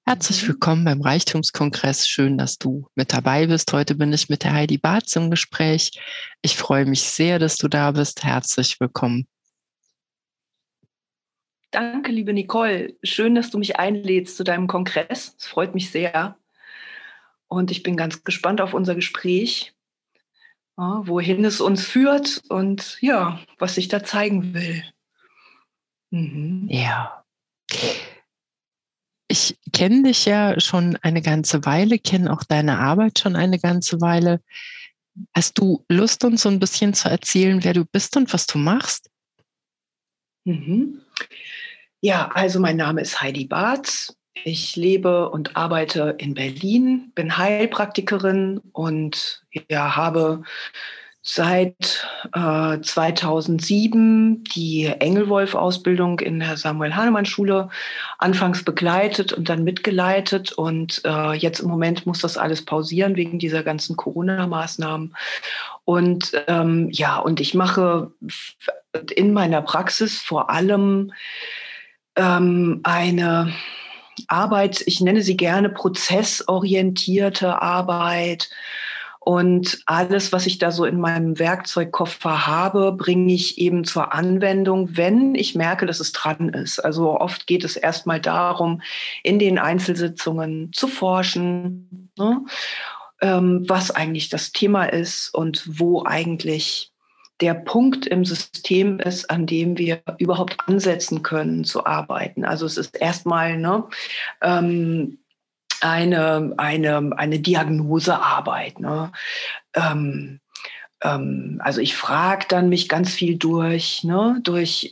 Herzlich willkommen beim Reichtumskongress. Schön, dass du mit dabei bist. Heute bin ich mit der Heidi Bartz im Gespräch. Ich freue mich sehr, dass du da bist. Herzlich willkommen. Danke, liebe Nicole. Schön, dass du mich einlädst zu deinem Kongress. Es freut mich sehr. Und ich bin ganz gespannt auf unser Gespräch, wohin es uns führt und ja, was sich da zeigen will. Ja. Ich kenne dich ja schon eine ganze Weile, kenne auch deine Arbeit schon eine ganze Weile. Hast du Lust, uns so ein bisschen zu erzählen, wer du bist und was du machst? Ja, also mein Name ist Heidi Bartz. Ich lebe und arbeite in Berlin, bin Heilpraktikerin und ja, habe seit 2007 die Engelwolf-Ausbildung in der Samuel-Hahnemann-Schule anfangs begleitet und dann mitgeleitet. Und jetzt im Moment muss das alles pausieren wegen dieser ganzen Corona-Maßnahmen. Und und ich mache in meiner Praxis vor allem eine Arbeit, ich nenne sie gerne prozessorientierte Arbeit. Und alles, was ich da so in meinem Werkzeugkoffer habe, bringe ich eben zur Anwendung, wenn ich merke, dass es dran ist. Also oft geht es erstmal darum, in den Einzelsitzungen zu forschen, ne, was eigentlich das Thema ist und wo eigentlich der Punkt im System ist, an dem wir überhaupt ansetzen können zu arbeiten. Also es ist erstmal eine Diagnosearbeit. Ne? Also ich frage dann mich ganz viel durch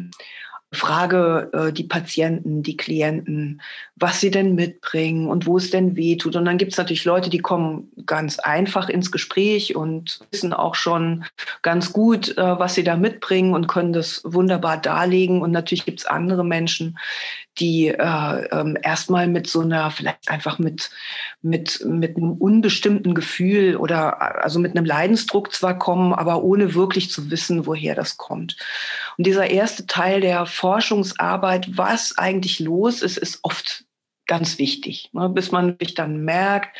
frage die Patienten, die Klienten, was sie denn mitbringen und wo es denn weh tut. Und dann gibt es natürlich Leute, die kommen ganz einfach ins Gespräch und wissen auch schon ganz gut, was sie da mitbringen und können das wunderbar darlegen. Und natürlich gibt es andere Menschen, die erstmal mit so einer, vielleicht einfach mit einem unbestimmten Gefühl oder also mit einem Leidensdruck zwar kommen, aber ohne wirklich zu wissen, woher das kommt. Und dieser erste Teil der Forschungsarbeit, was eigentlich los ist, ist oft ganz wichtig, ne? Bis man sich dann merkt,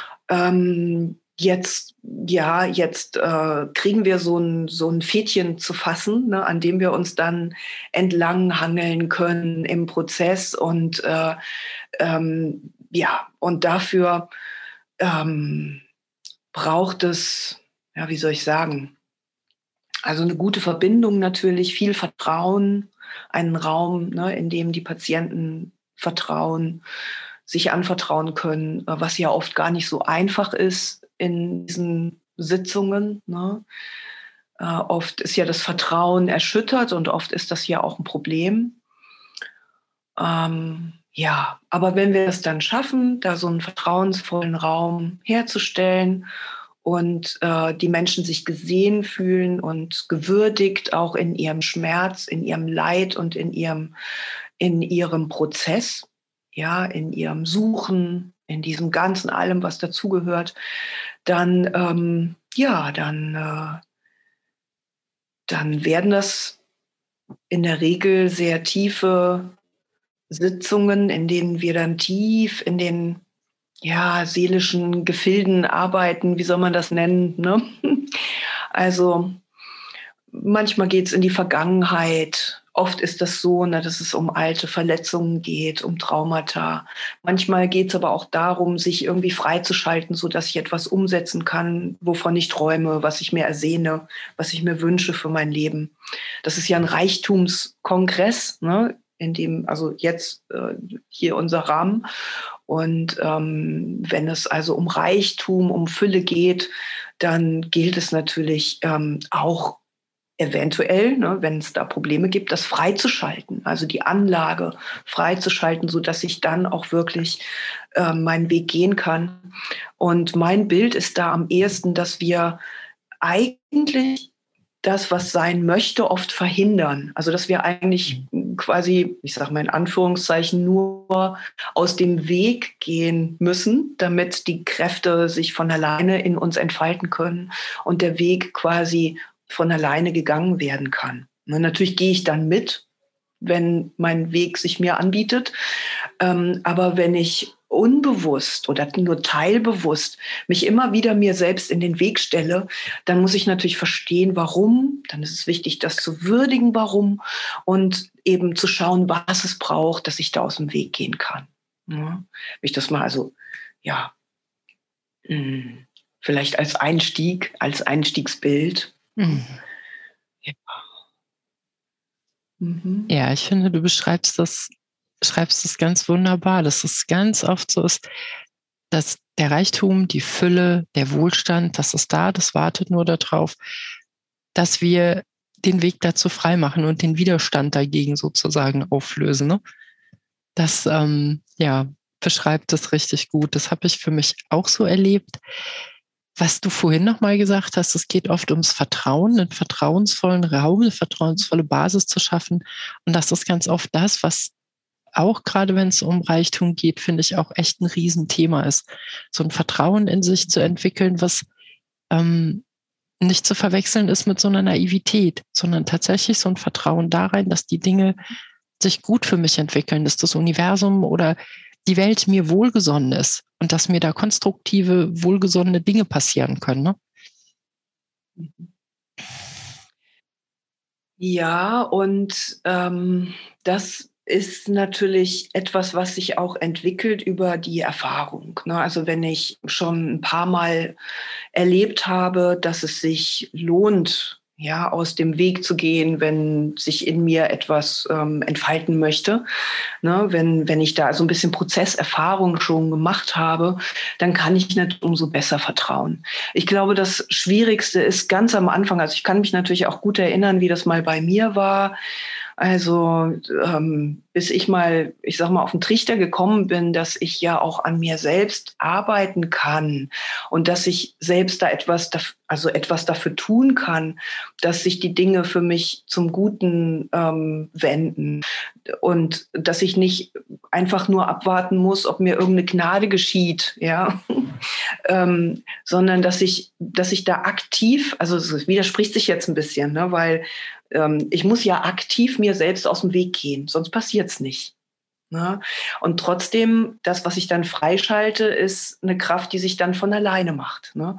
jetzt kriegen wir so ein Fädchen zu fassen, ne, an dem wir uns dann entlang hangeln können im Prozess. Und und dafür braucht es, ja, wie soll ich sagen, also eine gute Verbindung natürlich, viel Vertrauen, einen Raum, ne, in dem die Patienten vertrauen, sich anvertrauen können, was ja oft gar nicht so einfach ist in diesen Sitzungen. Ne? Oft ist ja das Vertrauen erschüttert und oft ist das ja auch ein Problem. Aber wenn wir es dann schaffen, da so einen vertrauensvollen Raum herzustellen und die Menschen sich gesehen fühlen und gewürdigt auch in ihrem Schmerz, in ihrem Leid und in ihrem Prozess, ja, in ihrem Suchen, in diesem ganzen allem, was dazugehört, dann werden das in der Regel sehr tiefe Sitzungen, in denen wir dann tief in den seelischen Gefilden arbeiten, wie soll man das nennen? Ne? Also manchmal geht es in die Vergangenheit. Oft ist das so, dass es um alte Verletzungen geht, um Traumata. Manchmal geht es aber auch darum, sich irgendwie freizuschalten, sodass ich etwas umsetzen kann, wovon ich träume, was ich mir ersehne, was ich mir wünsche für mein Leben. Das ist ja ein Reichtumskongress, ne? In dem, also jetzt hier unser Rahmen. Und wenn es also um Reichtum, um Fülle geht, dann gilt es natürlich auch eventuell, ne, wenn es da Probleme gibt, das freizuschalten, also die Anlage freizuschalten, sodass ich dann auch wirklich meinen Weg gehen kann. Und mein Bild ist da am ehesten, dass wir eigentlich das, was sein möchte, oft verhindern. Also dass wir eigentlich quasi, ich sage mal in Anführungszeichen, nur aus dem Weg gehen müssen, damit die Kräfte sich von alleine in uns entfalten können und der Weg quasi von alleine gegangen werden kann. Und natürlich gehe ich dann mit, wenn mein Weg sich mir anbietet. Aber wenn ich unbewusst oder nur teilbewusst mich immer wieder mir selbst in den Weg stelle, dann muss ich natürlich verstehen, warum. Dann ist es wichtig, das zu würdigen, warum, und eben zu schauen, was es braucht, dass ich da aus dem Weg gehen kann. Ja, wenn ich das mal ja, vielleicht als Einstiegsbild. Mhm. Ja. Mhm. Ja, ich finde, du schreibst das ganz wunderbar, dass es ganz oft so ist, dass der Reichtum, die Fülle, der Wohlstand, das ist da, das wartet nur darauf, dass wir den Weg dazu freimachen und den Widerstand dagegen sozusagen auflösen. Ne? Das beschreibt das richtig gut. Das habe ich für mich auch so erlebt. Was du vorhin nochmal gesagt hast, es geht oft ums Vertrauen, einen vertrauensvollen Raum, eine vertrauensvolle Basis zu schaffen. Und das ist ganz oft das, was auch gerade wenn es um Reichtum geht, finde ich auch echt ein Riesenthema ist. So ein Vertrauen in sich zu entwickeln, was nicht zu verwechseln ist mit so einer Naivität, sondern tatsächlich so ein Vertrauen da rein, dass die Dinge sich gut für mich entwickeln, dass das Universum oder die Welt mir wohlgesonnen ist und dass mir da konstruktive, wohlgesonnene Dinge passieren können. Ne? Ja, und das ist natürlich etwas, was sich auch entwickelt über die Erfahrung. Ne? Also wenn ich schon ein paar Mal erlebt habe, dass es sich lohnt, ja, aus dem Weg zu gehen, wenn sich in mir etwas entfalten möchte. Ne? Wenn ich da so ein bisschen Prozesserfahrung schon gemacht habe, dann kann ich nicht umso besser vertrauen. Ich glaube, das Schwierigste ist ganz am Anfang, also ich kann mich natürlich auch gut erinnern, wie das mal bei mir war. Also bis ich mal, ich sag mal, auf den Trichter gekommen bin, dass ich ja auch an mir selbst arbeiten kann und dass ich selbst da etwas dafür tun kann, dass sich die Dinge für mich zum Guten wenden und dass ich nicht einfach nur abwarten muss, ob mir irgendeine Gnade geschieht, ja, sondern dass ich da aktiv, also es widerspricht sich jetzt ein bisschen, ne, weil ich muss ja aktiv mir selbst aus dem Weg gehen, sonst passiert's nicht. Ne? Und trotzdem, das, was ich dann freischalte, ist eine Kraft, die sich dann von alleine macht. Ne?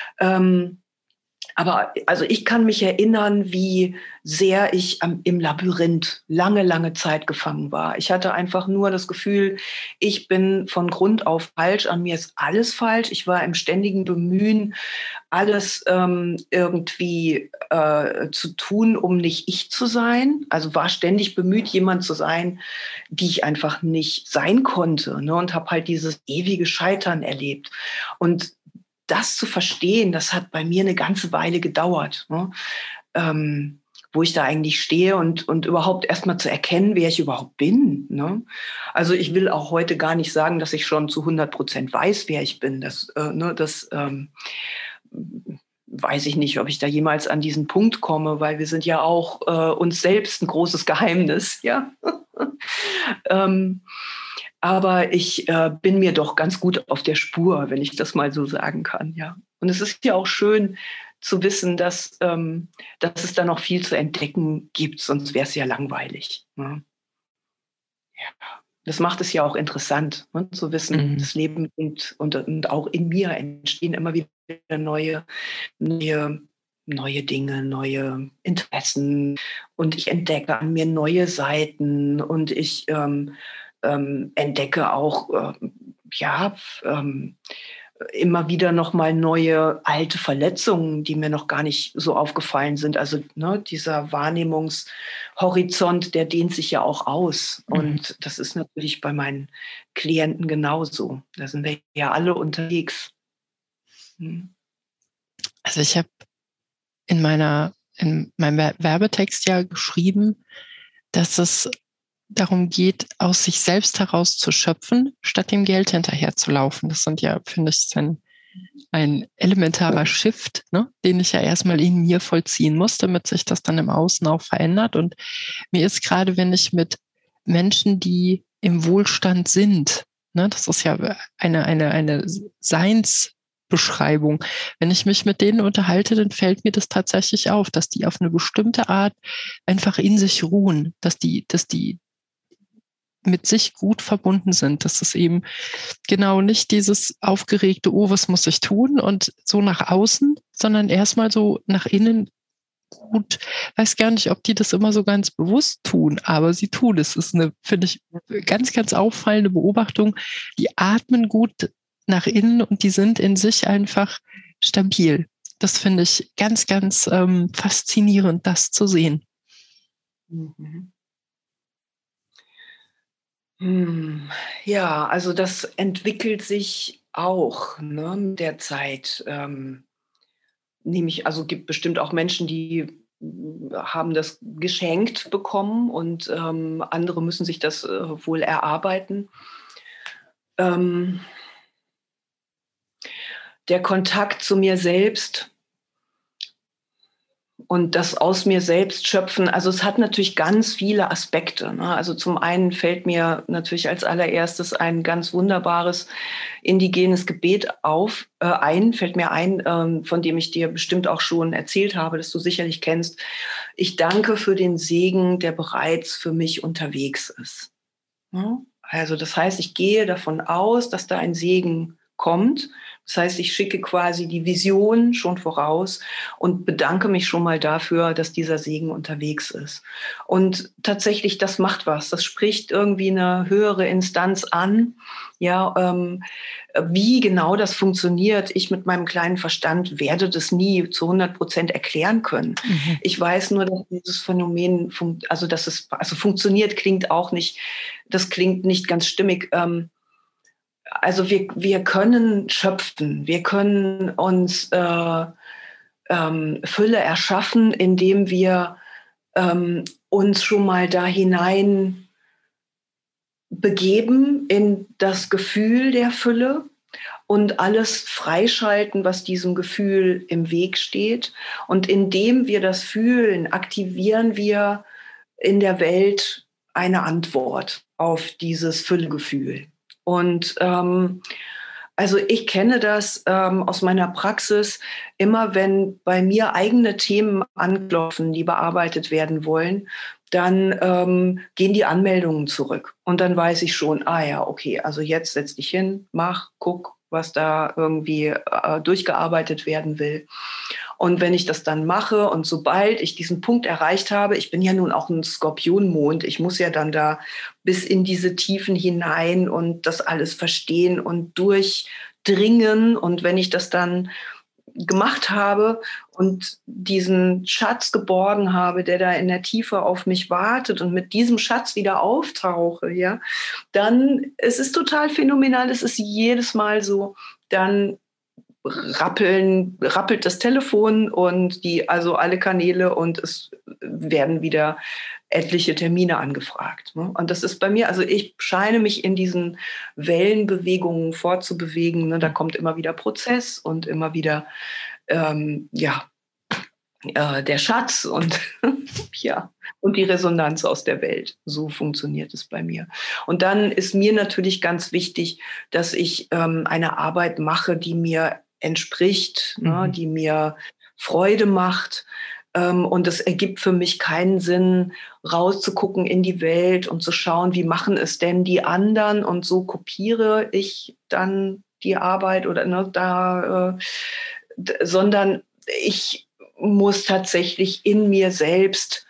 Aber also ich kann mich erinnern, wie sehr ich im Labyrinth lange, lange Zeit gefangen war. Ich hatte einfach nur das Gefühl, ich bin von Grund auf falsch, an mir ist alles falsch. Ich war im ständigen Bemühen, alles irgendwie zu tun, um nicht ich zu sein. Also war ständig bemüht, jemand zu sein, die ich einfach nicht sein konnte. Ne? Und habe halt dieses ewige Scheitern erlebt. Und das zu verstehen, das hat bei mir eine ganze Weile gedauert, ne? Wo ich da eigentlich stehe und überhaupt erst mal zu erkennen, wer ich überhaupt bin. Ne? Also ich will auch heute gar nicht sagen, dass ich schon zu 100% weiß, wer ich bin. Das weiß ich nicht, ob ich da jemals an diesen Punkt komme, weil wir sind ja auch uns selbst ein großes Geheimnis. Ja. Aber ich bin mir doch ganz gut auf der Spur, wenn ich das mal so sagen kann, ja. Und es ist ja auch schön zu wissen, dass es da noch viel zu entdecken gibt, sonst wäre es ja langweilig. Ne? Ja. Das macht es ja auch interessant, ne, zu wissen, das Leben und auch in mir entstehen immer wieder neue Dinge, neue Interessen, und ich entdecke an mir neue Seiten, und ich entdecke auch immer wieder noch mal neue alte Verletzungen, die mir noch gar nicht so aufgefallen sind. Also ne, dieser Wahrnehmungshorizont, der dehnt sich ja auch aus. Und das ist natürlich bei meinen Klienten genauso. Da sind wir ja alle unterwegs. Also ich habe in meinem Werbetext ja geschrieben, dass es darum geht, aus sich selbst heraus zu schöpfen, statt dem Geld hinterher zu laufen. Das sind ja, finde ich, ein elementarer Shift, ne, den ich ja erstmal in mir vollziehen muss, damit sich das dann im Außen auch verändert. Und mir ist gerade, wenn ich mit Menschen, die im Wohlstand sind, ne, das ist ja eine Beschreibung. Wenn ich mich mit denen unterhalte, dann fällt mir das tatsächlich auf, dass die auf eine bestimmte Art einfach in sich ruhen, dass die mit sich gut verbunden sind, dass es eben genau nicht dieses aufgeregte, oh, was muss ich tun und so nach außen, sondern erstmal so nach innen gut. Weiß gar nicht, ob die das immer so ganz bewusst tun, aber sie tun es. Das ist eine, finde ich, ganz, ganz auffallende Beobachtung. Die atmen gut nach innen und die sind in sich einfach stabil. Das finde ich ganz, ganz faszinierend, das zu sehen. Mhm. Ja, also das entwickelt sich auch, ne, mit der Zeit. Also gibt bestimmt auch Menschen, die haben das geschenkt bekommen und andere müssen sich das wohl erarbeiten. Der Kontakt zu mir selbst und das aus mir selbst schöpfen, also es hat natürlich ganz viele Aspekte, ne? Also zum einen fällt mir natürlich als allererstes ein ganz wunderbares indigenes Gebet fällt mir ein, von dem ich dir bestimmt auch schon erzählt habe, das du sicherlich kennst. Ich danke für den Segen, der bereits für mich unterwegs ist. Ne? Also das heißt, ich gehe davon aus, dass da ein Segen kommt. Das heißt, ich schicke quasi die Vision schon voraus und bedanke mich schon mal dafür, dass dieser Segen unterwegs ist. Und tatsächlich, das macht was. Das spricht irgendwie eine höhere Instanz an. Ja, wie genau das funktioniert, ich mit meinem kleinen Verstand werde das nie zu 100% erklären können. Mhm. Ich weiß nur, dass dieses Phänomen, funktioniert, klingt auch nicht, das klingt nicht ganz stimmig. Also wir können schöpfen, wir können uns Fülle erschaffen, indem wir uns schon mal da hinein begeben in das Gefühl der Fülle und alles freischalten, was diesem Gefühl im Weg steht. Und indem wir das fühlen, aktivieren wir in der Welt eine Antwort auf dieses Füllegefühl. Und also ich kenne das aus meiner Praxis, immer wenn bei mir eigene Themen anklopfen, die bearbeitet werden wollen, dann gehen die Anmeldungen zurück. Und dann weiß ich schon, ja, okay, also jetzt setz dich hin, guck, was da irgendwie durchgearbeitet werden will. Und wenn ich das dann mache und sobald ich diesen Punkt erreicht habe, ich bin ja nun auch ein Skorpionmond, ich muss ja dann da bis in diese Tiefen hinein und das alles verstehen und durchdringen. Und wenn ich das dann gemacht habe und diesen Schatz geborgen habe, der da in der Tiefe auf mich wartet und mit diesem Schatz wieder auftauche, ja, dann es ist total phänomenal, es ist jedes Mal so, dann rappelt das Telefon und also alle Kanäle und es werden wieder etliche Termine angefragt. Ne? Und das ist bei mir, also ich scheine mich in diesen Wellenbewegungen fortzubewegen. Ne? Da kommt immer wieder Prozess und immer wieder der Schatz und ja, und die Resonanz aus der Welt. So funktioniert es bei mir. Und dann ist mir natürlich ganz wichtig, dass ich eine Arbeit mache, die mir entspricht, ne, die mir Freude macht. Und es ergibt für mich keinen Sinn, rauszugucken in die Welt und zu schauen, wie machen es denn die anderen? Und so kopiere ich dann die Arbeit oder sondern ich muss tatsächlich in mir selbst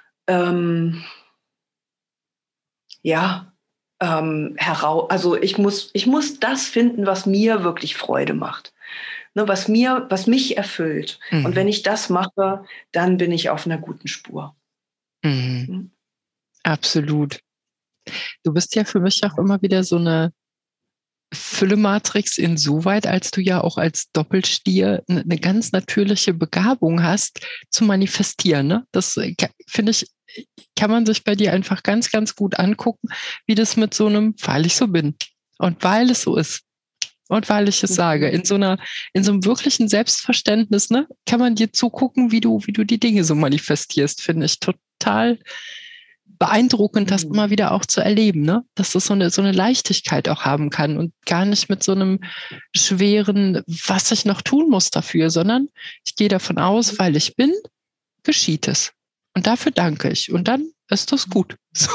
also ich muss das finden, was mir wirklich Freude macht. Ne, was mich erfüllt. Mhm. Und wenn ich das mache, dann bin ich auf einer guten Spur. Mhm. Mhm. Absolut. Du bist ja für mich auch immer wieder so eine Fülle-Matrix insoweit, als du ja auch als Doppelstier eine ganz natürliche Begabung hast, zu manifestieren. Ne? Das finde ich, kann man sich bei dir einfach ganz, ganz gut angucken, wie das mit so einem, weil ich so bin und weil es so ist. Und weil ich es sage, in so einem wirklichen Selbstverständnis, ne, kann man dir zugucken, wie du die Dinge so manifestierst, finde ich total beeindruckend, das immer wieder auch zu erleben, ne? Dass das so eine Leichtigkeit auch haben kann und gar nicht mit so einem schweren, was ich noch tun muss dafür, sondern ich gehe davon aus, weil ich bin, geschieht es. Und dafür danke ich. Und dann ist das gut. So.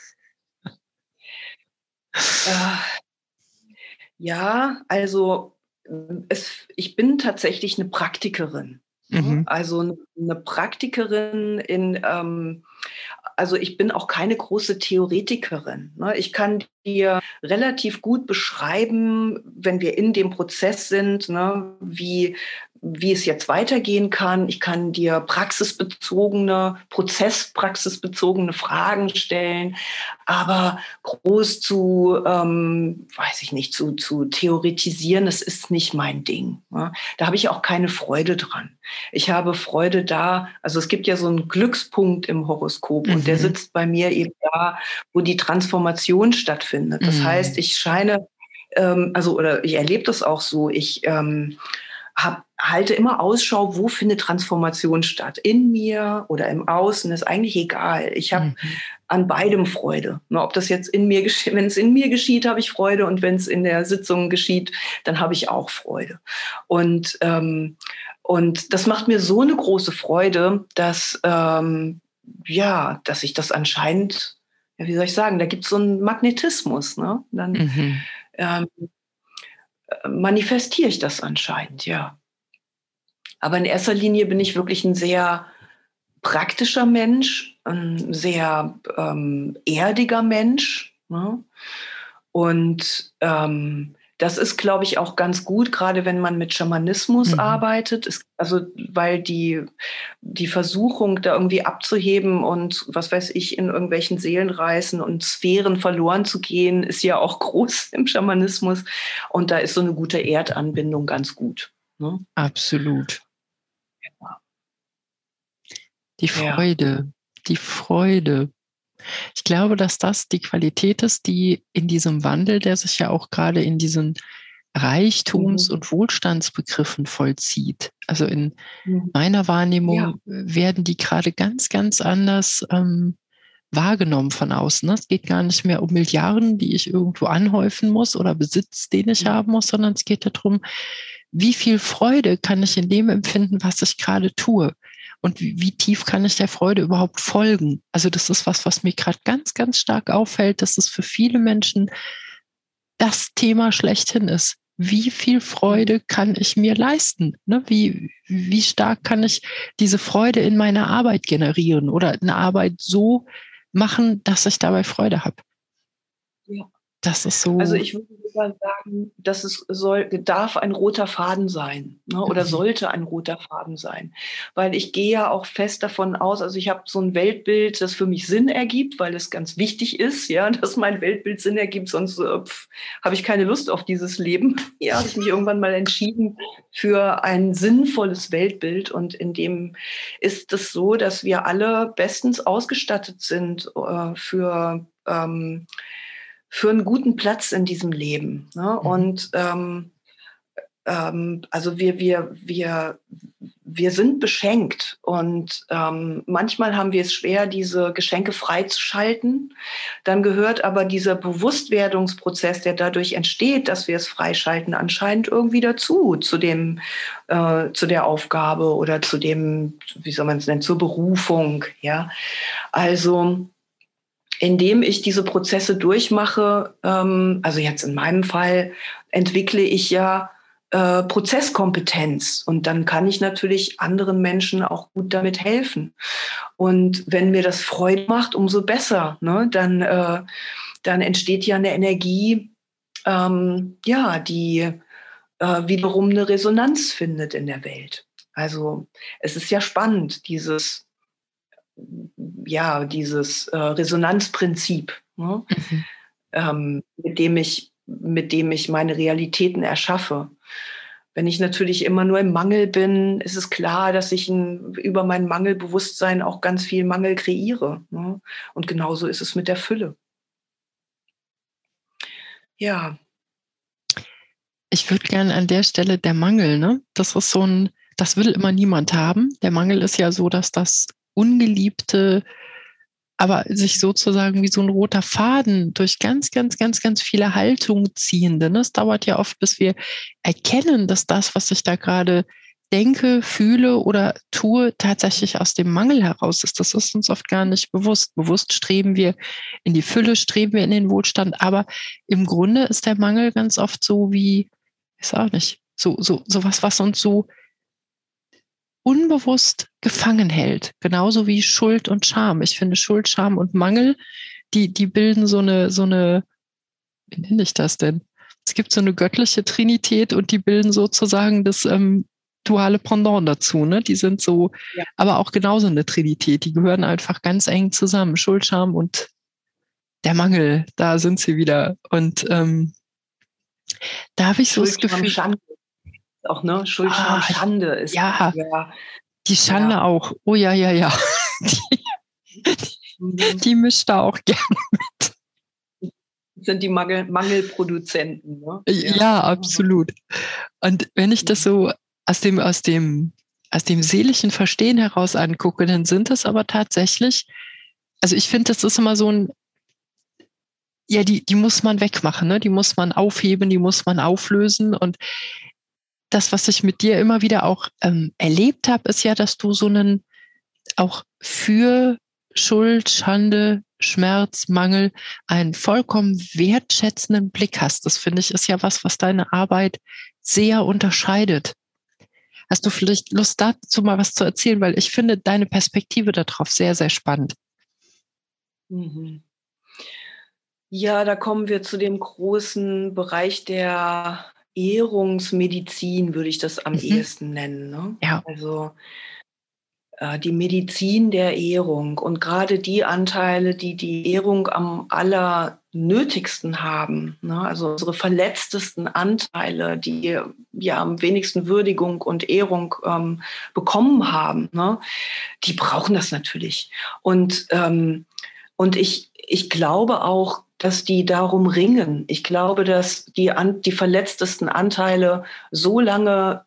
Ja, also ich bin tatsächlich eine Praktikerin. Mhm. Also eine Praktikerin also ich bin auch keine große Theoretikerin. Ne? Ich kann dir relativ gut beschreiben, wenn wir in dem Prozess sind, ne, wie es jetzt weitergehen kann. Ich kann dir prozesspraxisbezogene Fragen stellen, aber groß weiß ich nicht, zu theoretisieren, das ist nicht mein Ding. Ne? Da habe ich auch keine Freude dran. Ich habe Freude da, also es gibt ja so einen Glückspunkt im Horoskop und der sitzt bei mir eben da, wo die Transformation stattfindet. Das heißt, ich scheine, oder ich erlebe das auch so, ich halte immer Ausschau, wo findet Transformation statt. In mir oder im Außen, ist eigentlich egal. Ich habe an beidem Freude. Ob das jetzt in mir geschieht, wenn es in mir geschieht, habe ich Freude und wenn es in der Sitzung geschieht, dann habe ich auch Freude. Und das macht mir so eine große Freude, dass ich das anscheinend, ja, wie soll ich sagen, da gibt es so einen Magnetismus. Ne? Dann manifestiere ich das anscheinend, ja. Aber in erster Linie bin ich wirklich ein sehr praktischer Mensch, ein sehr erdiger Mensch. Ne? Und das ist, glaube ich, auch ganz gut, gerade wenn man mit Schamanismus arbeitet. Weil die Versuchung, da irgendwie abzuheben und, was weiß ich, in irgendwelchen Seelenreisen und Sphären verloren zu gehen, ist ja auch groß im Schamanismus. Und da ist so eine gute Erdanbindung ganz gut. Ne? Absolut. Ja. Die Freude. Ich glaube, dass das die Qualität ist, die in diesem Wandel, der sich ja auch gerade in diesen Reichtums- und Wohlstandsbegriffen vollzieht. Also in meiner Wahrnehmung werden die gerade ganz, ganz anders wahrgenommen von außen. Es geht gar nicht mehr um Milliarden, die ich irgendwo anhäufen muss oder Besitz, den ich haben muss, sondern es geht darum, wie viel Freude kann ich in dem empfinden, was ich gerade tue. Und wie tief kann ich der Freude überhaupt folgen? Also das ist was mir gerade ganz, ganz stark auffällt, dass es für viele Menschen das Thema schlechthin ist. Wie viel Freude kann ich mir leisten? Ne? Wie stark kann ich diese Freude in meiner Arbeit generieren oder eine Arbeit so machen, dass ich dabei Freude habe? Ja. Das ist so. Also ich würde sogar sagen, dass darf ein roter Faden sein, ne? Oder sollte ein roter Faden sein. Weil ich gehe ja auch fest davon aus, also ich habe so ein Weltbild, das für mich Sinn ergibt, weil es ganz wichtig ist, ja, dass mein Weltbild Sinn ergibt, sonst habe ich keine Lust auf dieses Leben. Ja, habe ich mich irgendwann mal entschieden für ein sinnvolles Weltbild und in dem ist es so, dass wir alle bestens ausgestattet sind für einen guten Platz in diesem Leben. Ne? Und also wir sind beschenkt und manchmal haben wir es schwer, diese Geschenke freizuschalten. Dann gehört aber dieser Bewusstwerdungsprozess, der dadurch entsteht, dass wir es freischalten, anscheinend irgendwie dazu, zu der Aufgabe oder zu dem, wie soll man es nennen, zur Berufung. Ja, also indem ich diese Prozesse durchmache, also jetzt in meinem Fall, entwickle ich ja Prozesskompetenz und dann kann ich natürlich anderen Menschen auch gut damit helfen. Und wenn mir das Freude macht, umso besser. Ne? Dann entsteht ja eine Energie, die wiederum eine Resonanz findet in der Welt. Also es ist ja spannend, dieses Resonanzprinzip, ne? Mit dem ich meine Realitäten erschaffe. Wenn ich natürlich immer nur im Mangel bin, ist es klar, dass ich über mein Mangelbewusstsein auch ganz viel Mangel kreiere. Ne? Und genauso ist es mit der Fülle. Ja. Ich würde gerne an der Stelle der Mangel, ne? Das ist das will immer niemand haben. Der Mangel ist ja so, dass das ungeliebte aber sich sozusagen wie so ein roter Faden durch ganz, ganz, ganz, ganz viele Haltungen ziehen. Denn es dauert ja oft, bis wir erkennen, dass das, was ich da gerade denke, fühle oder tue, tatsächlich aus dem Mangel heraus ist. Das ist uns oft gar nicht bewusst. Bewusst streben wir in die Fülle, streben wir in den Wohlstand, aber im Grunde ist der Mangel ganz oft so wie, ist auch nicht, so was uns so unbewusst gefangen hält. Genauso wie Schuld und Scham. Ich finde Schuld, Scham und Mangel, die bilden so eine, wie nenne ich das denn? Es gibt so eine göttliche Trinität und die bilden sozusagen das duale Pendant dazu. Ne? Die sind so, Ja. aber auch genauso eine Trinität. Die gehören einfach ganz eng zusammen. Schuld, Scham und der Mangel, da sind sie wieder. Und da habe ich so das Gefühl. Schande. Auch, ne? Schuld, Scham, Schande ist. Ja, die Schande auch. Oh ja. Die mischt da auch gerne mit. Das sind die Mangelproduzenten. Ne? Ja, absolut. Und wenn ich das so aus dem seelischen Verstehen heraus angucke, dann sind das aber tatsächlich, also ich finde, das ist immer so ein, ja, die muss man wegmachen, ne? Die muss man aufheben, die muss man auflösen. Und das, was ich mit dir immer wieder auch erlebt habe, ist ja, dass du so einen auch für Schuld, Schande, Schmerz, Mangel einen vollkommen wertschätzenden Blick hast. Das finde ich ist ja was deine Arbeit sehr unterscheidet. Hast du vielleicht Lust dazu mal was zu erzählen? Weil ich finde deine Perspektive darauf sehr, sehr spannend. Mhm. Ja, da kommen wir zu dem großen Bereich der Ehrungsmedizin, würde ich das am ehesten nennen. Ne? Ja. Also die Medizin der Ehrung und gerade die Anteile, die die Ehrung am allernötigsten haben, ne? Also unsere verletztesten Anteile, die ja am wenigsten Würdigung und Ehrung bekommen haben, ne? Die brauchen das natürlich. Und ich glaube auch, dass die darum ringen. Ich glaube, dass die verletztesten Anteile so lange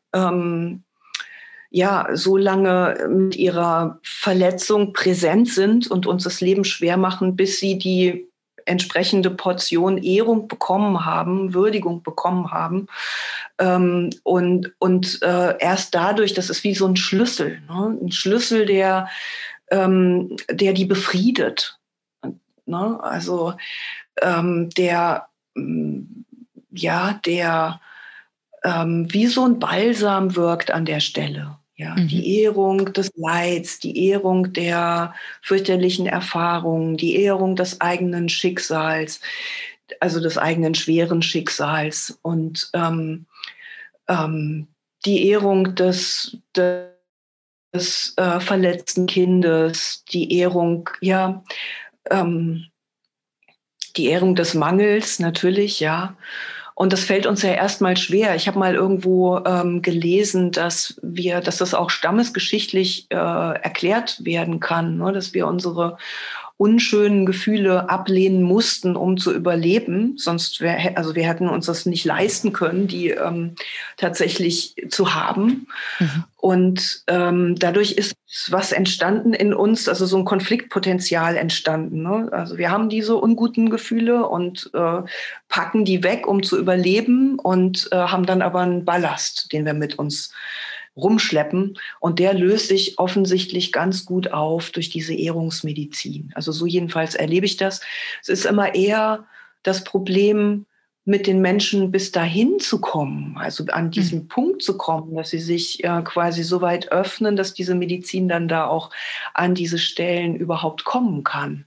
mit ihrer Verletzung präsent sind und uns das Leben schwer machen, bis sie die entsprechende Portion Ehrung bekommen haben, Würdigung bekommen haben. Erst dadurch, das ist wie so ein Schlüssel, ne? Ein Schlüssel, der die befriedet. Ne? Also der wie so ein Balsam wirkt an der Stelle. Ja, die Ehrung des Leids, die Ehrung der fürchterlichen Erfahrungen, die Ehrung des eigenen Schicksals, also des eigenen schweren Schicksals und die Ehrung des verletzten Kindes, die Ehrung, die Ehrung des Mangels natürlich, ja. Und das fällt uns ja erstmal schwer. Ich habe mal irgendwo gelesen, dass das auch stammesgeschichtlich erklärt werden kann, ne? Dass wir unsere unschönen Gefühle ablehnen mussten, um zu überleben. Sonst wir hätten uns das nicht leisten können, die tatsächlich zu haben. Und dadurch ist was entstanden in uns, also so ein Konfliktpotenzial entstanden. Ne? Also wir haben diese unguten Gefühle und packen die weg, um zu überleben und haben dann aber einen Ballast, den wir mit uns rumschleppen. Und der löst sich offensichtlich ganz gut auf durch diese Ehrungsmedizin. Also so jedenfalls erlebe ich das. Es ist immer eher das Problem, mit den Menschen bis dahin zu kommen, also an diesen Punkt zu kommen, dass sie sich quasi so weit öffnen, dass diese Medizin dann da auch an diese Stellen überhaupt kommen kann.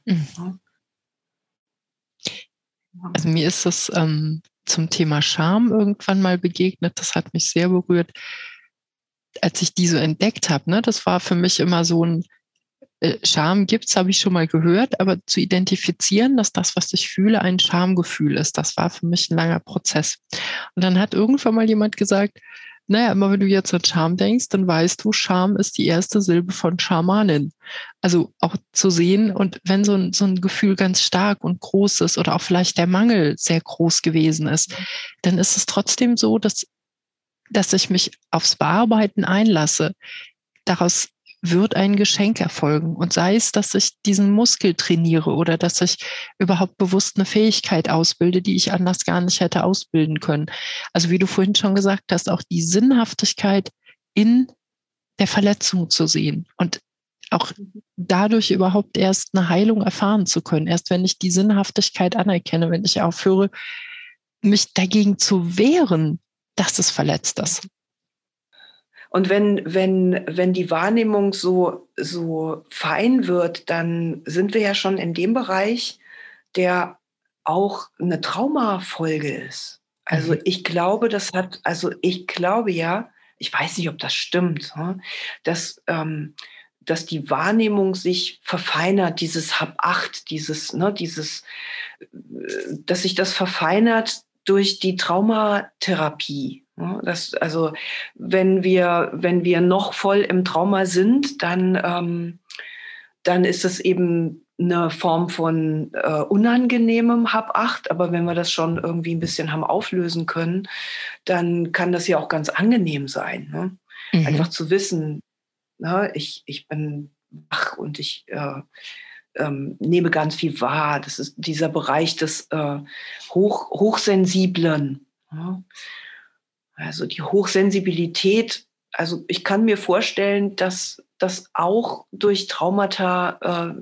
Also mir ist das zum Thema Scham irgendwann mal begegnet. Das hat mich sehr berührt, als ich die so entdeckt habe. Ne? Das war für mich immer so ein Scham gibt's, habe ich schon mal gehört, aber zu identifizieren, dass das, was ich fühle, ein Schamgefühl ist, das war für mich ein langer Prozess. Und dann hat irgendwann mal jemand gesagt, naja, immer wenn du jetzt an Scham denkst, dann weißt du, Scham ist die erste Silbe von Schamanin. Also auch zu sehen, und wenn so ein Gefühl ganz stark und groß ist oder auch vielleicht der Mangel sehr groß gewesen ist, dann ist es trotzdem so, dass ich mich aufs Bearbeiten einlasse. Daraus wird ein Geschenk erfolgen. Und sei es, dass ich diesen Muskel trainiere oder dass ich überhaupt bewusst eine Fähigkeit ausbilde, die ich anders gar nicht hätte ausbilden können. Also wie du vorhin schon gesagt hast, auch die Sinnhaftigkeit in der Verletzung zu sehen und auch dadurch überhaupt erst eine Heilung erfahren zu können. Erst wenn ich die Sinnhaftigkeit anerkenne, wenn ich aufhöre, mich dagegen zu wehren, dass es verletzt ist. Und wenn die Wahrnehmung so fein wird, dann sind wir ja schon in dem Bereich, der auch eine Traumafolge ist. Also ich glaube, ich glaube ja, ich weiß nicht, ob das stimmt, dass, dass die Wahrnehmung sich verfeinert, dieses Hab-Acht, dass sich das verfeinert durch die Traumatherapie. Also wenn wir noch voll im Trauma sind, dann ist es eben eine Form von unangenehmem Hab-Acht. Aber wenn wir das schon irgendwie ein bisschen haben auflösen können, dann kann das ja auch ganz angenehm sein. Ne? Einfach zu wissen, ich bin wach und ich nehme ganz viel wahr. Das ist dieser Bereich des Hochsensiblen. Ja? Also die Hochsensibilität, also ich kann mir vorstellen, dass das auch durch Traumata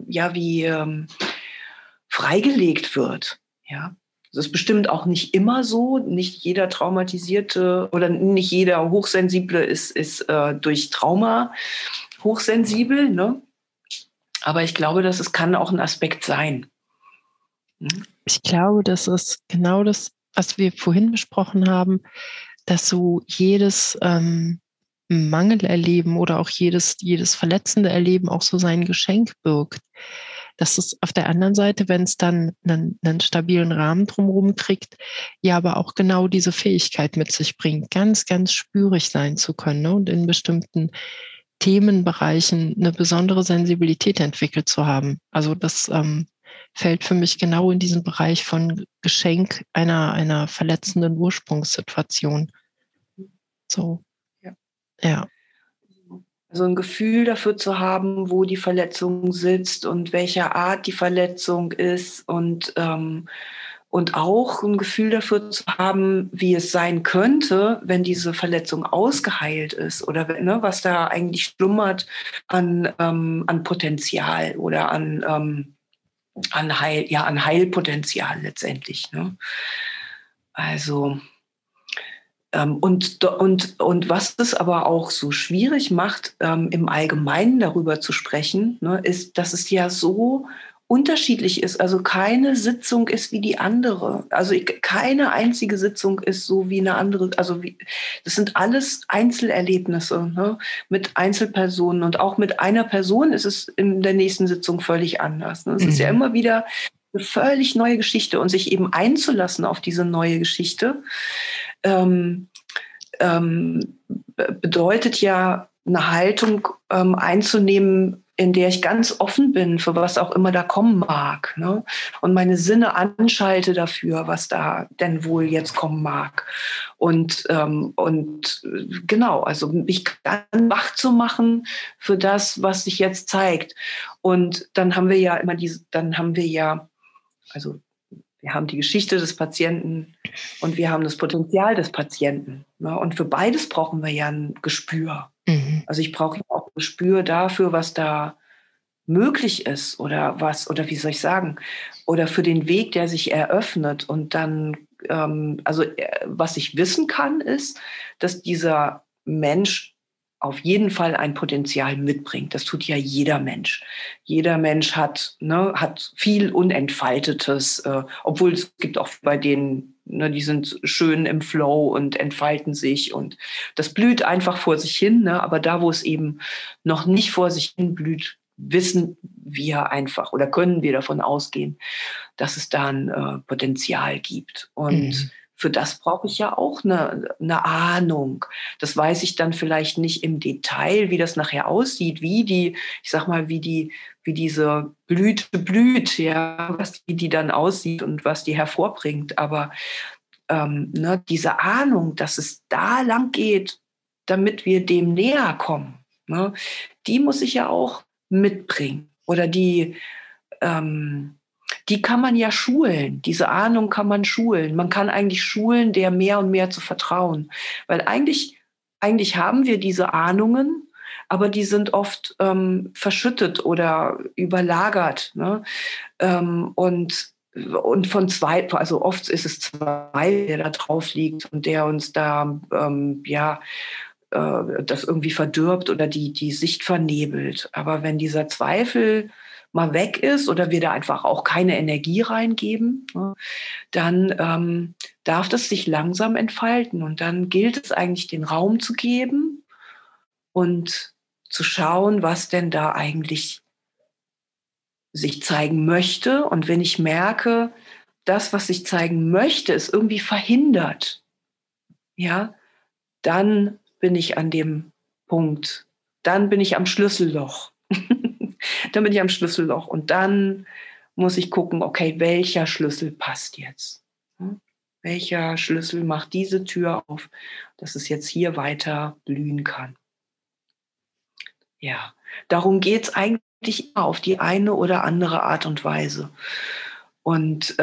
freigelegt wird. Ja, das ist bestimmt auch nicht immer so. Nicht jeder Traumatisierte oder nicht jeder Hochsensible ist durch Trauma hochsensibel. Ne? Aber ich glaube, es kann auch ein Aspekt sein. Ich glaube, das ist genau das, was wir vorhin besprochen haben, dass so jedes Mangelerleben oder auch jedes verletzende Erleben auch so sein Geschenk birgt. Das ist auf der anderen Seite, wenn es dann einen stabilen Rahmen drumherum kriegt, ja, aber auch genau diese Fähigkeit mit sich bringt, ganz, ganz spürig sein zu können, ne? Und in bestimmten Themenbereichen eine besondere Sensibilität entwickelt zu haben. Also das fällt für mich genau in diesen Bereich von Geschenk einer verletzenden Ursprungssituation. So, ja. Also ein Gefühl dafür zu haben, wo die Verletzung sitzt und welcher Art die Verletzung ist und auch ein Gefühl dafür zu haben, wie es sein könnte, wenn diese Verletzung ausgeheilt ist oder was da eigentlich schlummert an Potenzial oder an Heilpotenzial letztendlich. Ne? Also und was es aber auch so schwierig macht, im Allgemeinen darüber zu sprechen, ne, ist, dass es ja so unterschiedlich ist. Also keine Sitzung ist wie die andere. Also keine einzige Sitzung ist so wie eine andere. Das sind alles Einzelerlebnisse, ne, mit Einzelpersonen. Und auch mit einer Person ist es in der nächsten Sitzung völlig anders. Ne? Es ist ja immer wieder eine völlig neue Geschichte. Und sich eben einzulassen auf diese neue Geschichte, bedeutet ja eine Haltung einzunehmen, in der ich ganz offen bin für was auch immer da kommen mag, ne? Und meine Sinne anschalte dafür, was da denn wohl jetzt kommen mag. Und genau, also mich ganz wach zu machen für das, was sich jetzt zeigt. Und dann haben wir ja immer also wir haben die Geschichte des Patienten und wir haben das Potenzial des Patienten. Ne? Und für beides brauchen wir ja ein Gespür. Also ich brauche auch ein Gespür dafür, was da möglich ist oder wie soll ich sagen, oder für den Weg, der sich eröffnet. Und dann, was ich wissen kann, ist, dass dieser Mensch auf jeden Fall ein Potenzial mitbringt. Das tut ja jeder Mensch. Jeder Mensch hat viel Unentfaltetes, obwohl es gibt auch bei denen, die sind schön im Flow und entfalten sich und das blüht einfach vor sich hin. Ne? Aber da, wo es eben noch nicht vor sich hin blüht, wissen wir einfach oder können wir davon ausgehen, dass es da ein Potenzial gibt. Und für das brauche ich ja auch eine Ahnung. Das weiß ich dann vielleicht nicht im Detail, wie das nachher aussieht, wie diese Blüte blüht, ja, wie die dann aussieht und was die hervorbringt. Aber diese Ahnung, dass es da lang geht, damit wir dem näher kommen, ne, die muss ich ja auch mitbringen. Oder die kann man ja schulen. Diese Ahnung kann man schulen. Man kann eigentlich schulen, der mehr und mehr zu vertrauen. Weil eigentlich haben wir diese Ahnungen, aber die sind oft verschüttet oder überlagert. Ne? Und von zwei, also oft ist es zwei, der da drauf liegt und der uns da das irgendwie verdirbt oder die Sicht vernebelt. Aber wenn dieser Zweifel mal weg ist oder wir da einfach auch keine Energie reingeben, ne, dann darf das sich langsam entfalten. Und dann gilt es eigentlich, den Raum zu geben und zu schauen, was denn da eigentlich sich zeigen möchte. Und wenn ich merke, das, was sich zeigen möchte, ist irgendwie verhindert, ja, dann bin ich an dem Punkt. Dann bin ich am Schlüsselloch. Dann bin ich am Schlüsselloch. Und dann muss ich gucken, okay, welcher Schlüssel passt jetzt? Hm? Welcher Schlüssel macht diese Tür auf, dass es jetzt hier weiter blühen kann? Ja, darum geht es eigentlich immer auf die eine oder andere Art und Weise. Und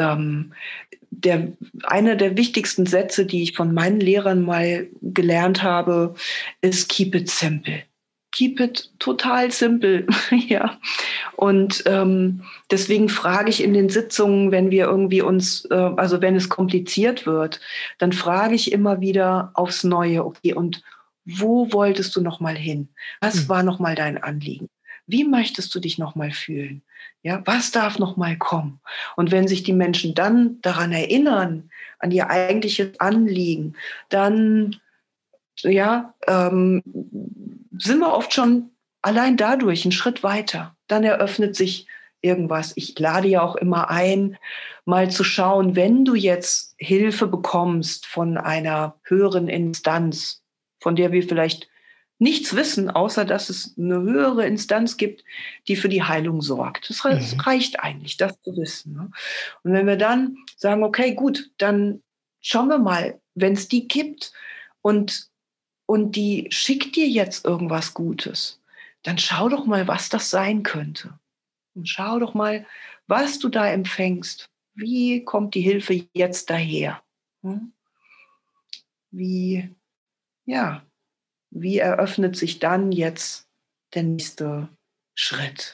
einer der wichtigsten Sätze, die ich von meinen Lehrern mal gelernt habe, ist Keep it simple. Keep it total simpel, ja. Und deswegen frage ich in den Sitzungen, wenn wir irgendwie also wenn es kompliziert wird, dann frage ich immer wieder aufs Neue, okay, und wo wolltest du noch mal hin? Was war noch mal dein Anliegen? Wie möchtest du dich noch mal fühlen? Ja, was darf noch mal kommen? Und wenn sich die Menschen dann daran erinnern, an ihr eigentliches Anliegen, dann ja, sind wir oft schon allein dadurch einen Schritt weiter. Dann eröffnet sich irgendwas. Ich lade ja auch immer ein, mal zu schauen, wenn du jetzt Hilfe bekommst von einer höheren Instanz, von der wir vielleicht nichts wissen, außer dass es eine höhere Instanz gibt, die für die Heilung sorgt. Das reicht eigentlich, das zu wissen. Ne? Und wenn wir dann sagen, okay, gut, dann schauen wir mal, wenn es die gibt und die schickt dir jetzt irgendwas Gutes, dann schau doch mal, was das sein könnte. Und schau doch mal, was du da empfängst. Wie kommt die Hilfe jetzt daher? Hm? Wie, ja, wie eröffnet sich dann jetzt der nächste Schritt?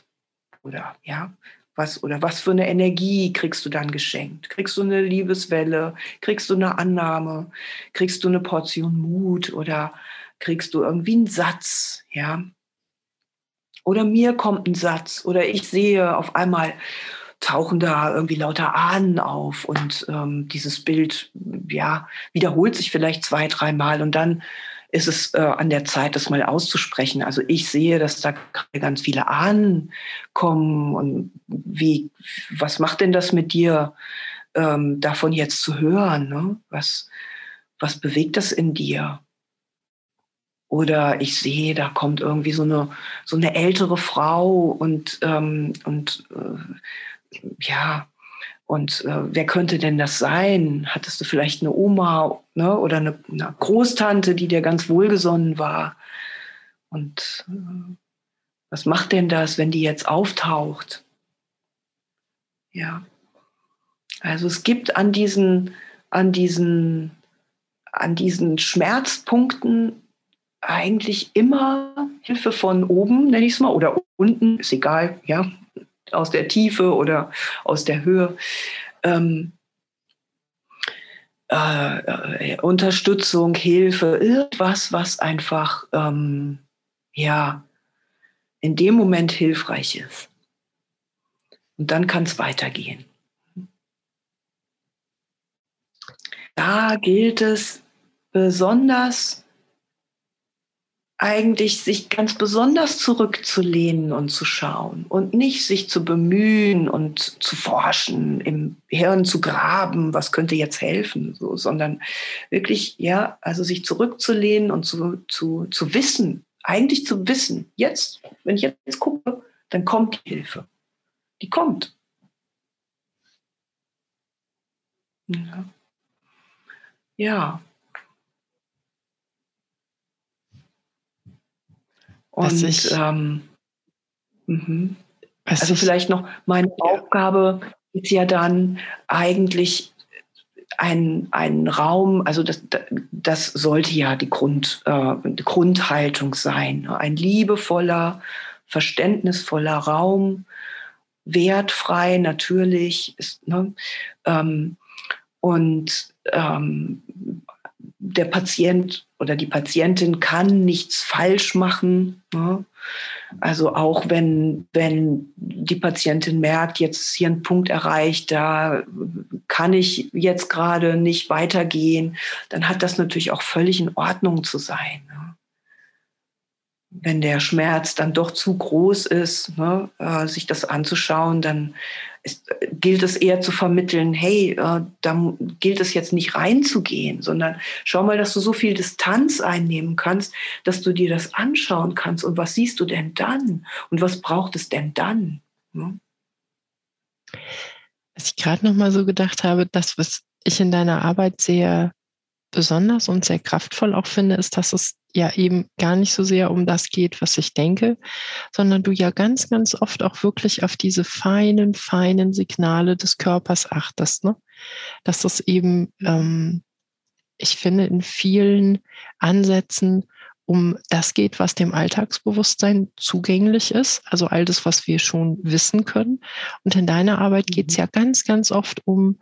Oder was für eine Energie kriegst du dann geschenkt? Kriegst du eine Liebeswelle? Kriegst du eine Annahme? Kriegst du eine Portion Mut? Oder kriegst du irgendwie einen Satz? Ja? Oder mir kommt ein Satz. Oder ich sehe auf einmal tauchen da irgendwie lauter Ahnen auf und dieses Bild, ja, wiederholt sich vielleicht 2, 3 Mal und dann ist es an der Zeit, das mal auszusprechen. Also ich sehe, dass da ganz viele Ahnen kommen und was macht denn das mit dir, davon jetzt zu hören? Ne? Was bewegt das in dir? Oder ich sehe, da kommt irgendwie so eine ältere Frau ja, und wer könnte denn das sein? Hattest du vielleicht eine Oma, ne, oder eine Großtante, die dir ganz wohlgesonnen war? Und was macht denn das, wenn die jetzt auftaucht? Ja, also es gibt an diesen, an diesen Schmerzpunkten eigentlich immer Hilfe von oben, nenne ich es mal, oder unten, ist egal, ja, aus der Tiefe oder aus der Höhe. Ähm, Unterstützung, Hilfe, irgendwas, was einfach ja in dem Moment hilfreich ist. Und dann kann es weitergehen. Da gilt es besonders eigentlich sich ganz besonders zurückzulehnen und zu schauen und nicht sich zu bemühen und zu forschen, im Hirn zu graben, was könnte jetzt helfen, so, sondern wirklich, ja, also sich zurückzulehnen und zu wissen, eigentlich zu wissen, jetzt, wenn ich jetzt gucke, dann kommt die Hilfe. Die kommt. Ja. Ja. Und also vielleicht noch, meine Aufgabe ist ja dann eigentlich ein Raum, also das sollte ja die Grundhaltung sein. Ein liebevoller, verständnisvoller Raum, wertfrei natürlich. Der Patient oder die Patientin kann nichts falsch machen. Ne? Also auch wenn die Patientin merkt, jetzt ist hier ein Punkt erreicht, da kann ich jetzt gerade nicht weitergehen, dann hat das natürlich auch völlig in Ordnung zu sein. Ne? Wenn der Schmerz dann doch zu groß ist, ne, sich das anzuschauen, dann gilt es eher zu vermitteln, hey, da gilt es jetzt nicht reinzugehen, sondern schau mal, dass du so viel Distanz einnehmen kannst, dass du dir das anschauen kannst. Und was siehst du denn dann? Und was braucht es denn dann? Ne? Was ich gerade noch mal so gedacht habe, das, was ich in deiner Arbeit sehr besonders und sehr kraftvoll auch finde, ist, dass es ja eben gar nicht so sehr um das geht, was ich denke, sondern du ja ganz, ganz oft auch wirklich auf diese feinen, feinen Signale des Körpers achtest. Ne? Dass das eben, ich finde, in vielen Ansätzen um das geht, was dem Alltagsbewusstsein zugänglich ist, also all das, was wir schon wissen können. Und in deiner Arbeit geht es ja ganz, ganz oft um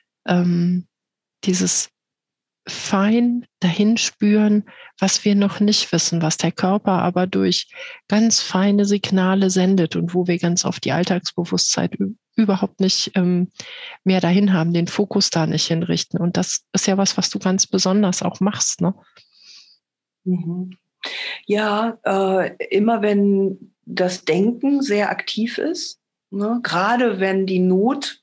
dieses fein dahinspüren, was wir noch nicht wissen, was der Körper aber durch ganz feine Signale sendet und wo wir ganz oft die Alltagsbewusstheit überhaupt nicht mehr dahin haben, den Fokus da nicht hinrichten. Und das ist ja was du ganz besonders auch machst, ne? Mhm. Ja, immer wenn das Denken sehr aktiv ist, ne, gerade wenn die Not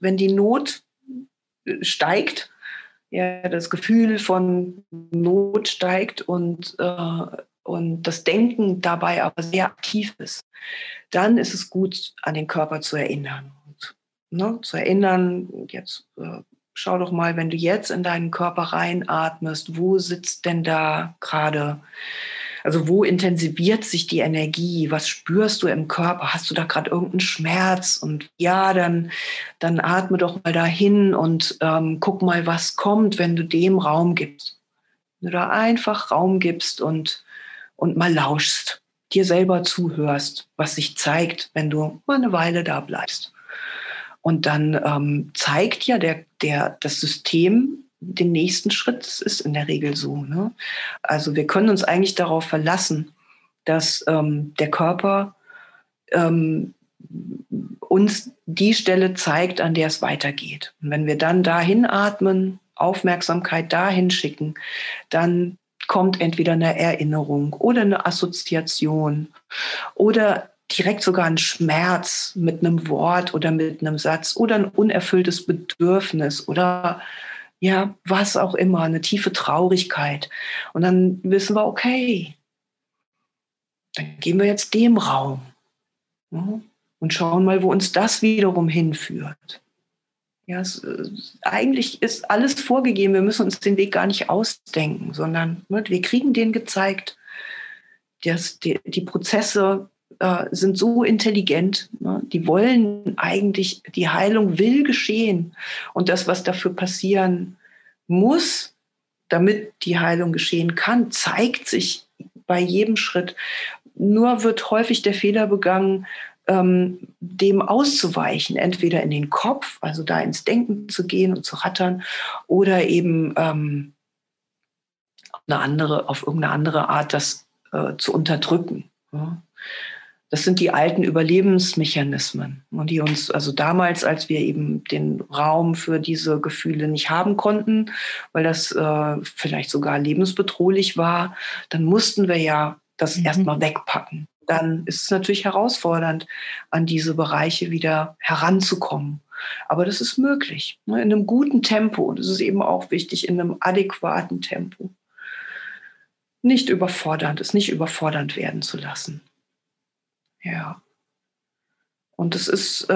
steigt, ja, das Gefühl von Not steigt und das Denken dabei aber sehr aktiv ist, dann ist es gut, an den Körper zu erinnern. Und, ne, zu erinnern, jetzt schau doch mal, wenn du jetzt in deinen Körper reinatmest, wo sitzt denn da gerade, also wo intensiviert sich die Energie? Was spürst du im Körper? Hast du da gerade irgendeinen Schmerz? Und ja, dann atme doch mal dahin und guck mal, was kommt, wenn du dem Raum gibst. Wenn du da einfach Raum gibst und mal lauschst, dir selber zuhörst, was sich zeigt, wenn du mal eine Weile da bleibst. Und dann zeigt ja das System den nächsten Schritt. Das ist in der Regel so. Ne? Also wir können uns eigentlich darauf verlassen, dass der Körper uns die Stelle zeigt, an der es weitergeht. Und wenn wir dann dahin atmen, Aufmerksamkeit dahin schicken, dann kommt entweder eine Erinnerung oder eine Assoziation oder direkt sogar ein Schmerz mit einem Wort oder mit einem Satz oder ein unerfülltes Bedürfnis oder ja, was auch immer, eine tiefe Traurigkeit. Und dann wissen wir, okay, dann geben wir jetzt dem Raum, ja, und schauen mal, wo uns das wiederum hinführt. Ja, eigentlich ist alles vorgegeben. Wir müssen uns den Weg gar nicht ausdenken, sondern wir kriegen den gezeigt. Die Prozesse sind so intelligent. Ne? Die wollen eigentlich, die Heilung will geschehen. Und das, was dafür passieren muss, damit die Heilung geschehen kann, zeigt sich bei jedem Schritt. Nur wird häufig der Fehler begangen, dem auszuweichen, entweder in den Kopf, also da ins Denken zu gehen und zu rattern, oder eben auf irgendeine andere Art das zu unterdrücken. Ja. Das sind die alten Überlebensmechanismen, die uns, also damals, als wir eben den Raum für diese Gefühle nicht haben konnten, weil das vielleicht sogar lebensbedrohlich war, dann mussten wir ja das erstmal wegpacken. Dann ist es natürlich herausfordernd, an diese Bereiche wieder heranzukommen. Aber das ist möglich, in einem guten Tempo. Und es ist eben auch wichtig, in einem adäquaten Tempo. Es nicht überfordernd werden zu lassen. Ja. Und es ist,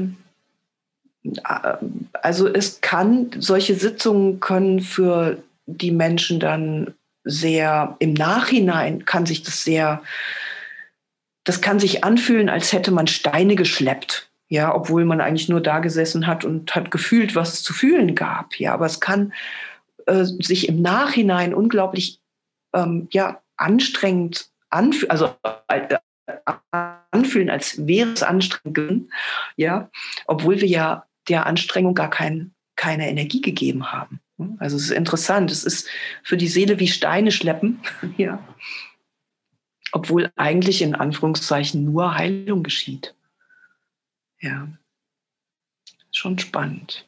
also solche Sitzungen können für die Menschen dann im Nachhinein kann sich das sehr das kann sich anfühlen, als hätte man Steine geschleppt. Ja, obwohl man eigentlich nur da gesessen hat und hat gefühlt, was es zu fühlen gab. Ja, aber es kann sich im Nachhinein unglaublich anstrengend anfühlen, also anfühlen, als wäre es anstrengend, ja, obwohl wir ja der Anstrengung gar keine Energie gegeben haben. Also es ist interessant, es ist für die Seele wie Steine schleppen, ja, obwohl eigentlich in Anführungszeichen nur Heilung geschieht. Ja, schon spannend.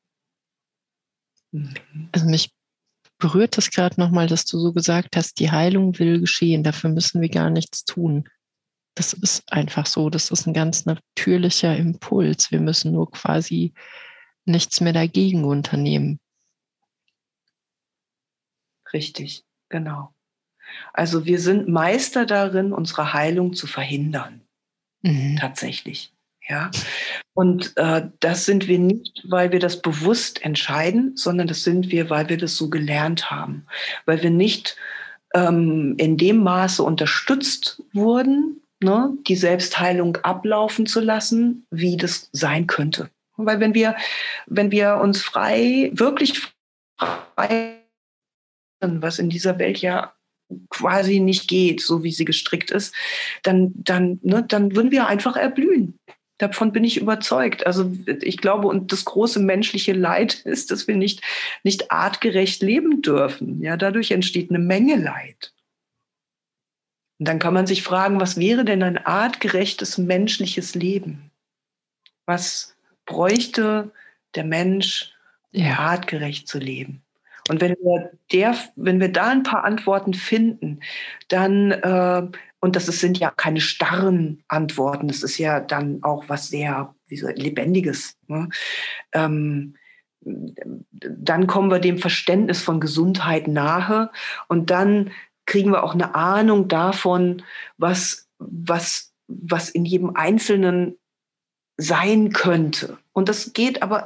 Also mich berührt es gerade nochmal, dass du so gesagt hast, die Heilung will geschehen, dafür müssen wir gar nichts tun. Das ist einfach so, das ist ein ganz natürlicher Impuls. Wir müssen nur quasi nichts mehr dagegen unternehmen. Richtig, genau. Also wir sind Meister darin, unsere Heilung zu verhindern. Tatsächlich. Ja. Und das sind wir nicht, weil wir das bewusst entscheiden, sondern das sind wir, weil wir das so gelernt haben. Weil wir nicht in dem Maße unterstützt wurden, ne, die Selbstheilung ablaufen zu lassen, wie das sein könnte. Weil wenn wir uns wirklich frei, was in dieser Welt ja quasi nicht geht, so wie sie gestrickt ist, dann würden wir einfach erblühen. Davon bin ich überzeugt. Also ich glaube, und das große menschliche Leid ist, dass wir nicht artgerecht leben dürfen. Ja, dadurch entsteht eine Menge Leid. Und dann kann man sich fragen, was wäre denn ein artgerechtes menschliches Leben? Was bräuchte der Mensch, um artgerecht zu leben? Und wenn wir da ein paar Antworten finden, dann, und sind ja keine starren Antworten, das ist ja dann auch was sehr Lebendiges, ne? Dann kommen wir dem Verständnis von Gesundheit nahe und dann kriegen wir auch eine Ahnung davon, was in jedem Einzelnen sein könnte. Und das geht aber,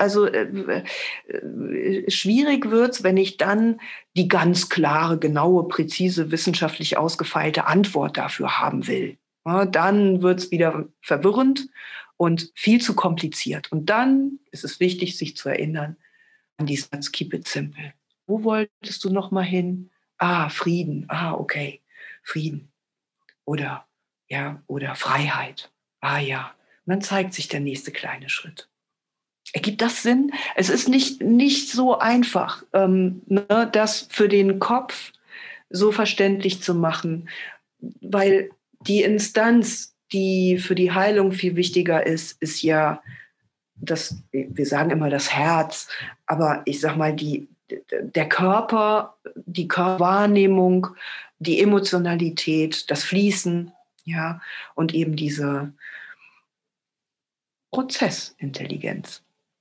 schwierig wird's, wenn ich dann die ganz klare, genaue, präzise, wissenschaftlich ausgefeilte Antwort dafür haben will. Ja, dann wird's wieder verwirrend und viel zu kompliziert. Und dann ist es wichtig, sich zu erinnern an diesen Satz, keep it simple. Wo wolltest du noch mal hin? Frieden. Okay. Frieden. Oder Freiheit. Ja. Und dann zeigt sich der nächste kleine Schritt. Ergibt das Sinn? Es ist nicht so einfach, das für den Kopf so verständlich zu machen, weil die Instanz, die für die Heilung viel wichtiger ist ja wir sagen immer das Herz, aber ich sag mal, der Körper, die Körperwahrnehmung, die Emotionalität, das Fließen, ja, und eben diese Prozessintelligenz.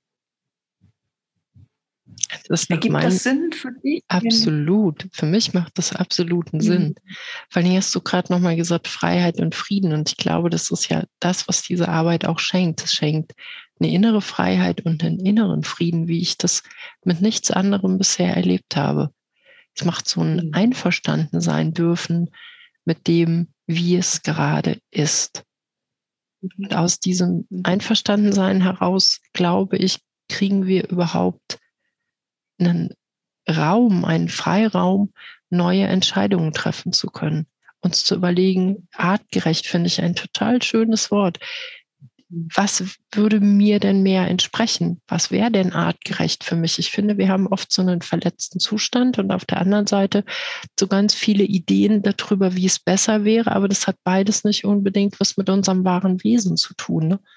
Ergibt das Sinn für dich? Absolut. Für mich macht das absoluten Sinn. Vor allem hast du gerade nochmal gesagt, Freiheit und Frieden. Und ich glaube, das ist ja das, was diese Arbeit auch schenkt. Es schenkt eine innere Freiheit und einen inneren Frieden, wie ich das mit nichts anderem bisher erlebt habe. Es macht so ein Einverstandensein dürfen mit dem, wie es gerade ist. Und aus diesem Einverstandensein heraus, glaube ich, kriegen wir überhaupt einen Raum, einen Freiraum, neue Entscheidungen treffen zu können. Uns zu überlegen, artgerecht finde ich ein total schönes Wort. Was würde mir denn mehr entsprechen? Was wäre denn artgerecht für mich? Ich finde, wir haben oft so einen verletzten Zustand und auf der anderen Seite so ganz viele Ideen darüber, wie es besser wäre, aber das hat beides nicht unbedingt was mit unserem wahren Wesen zu tun, ne?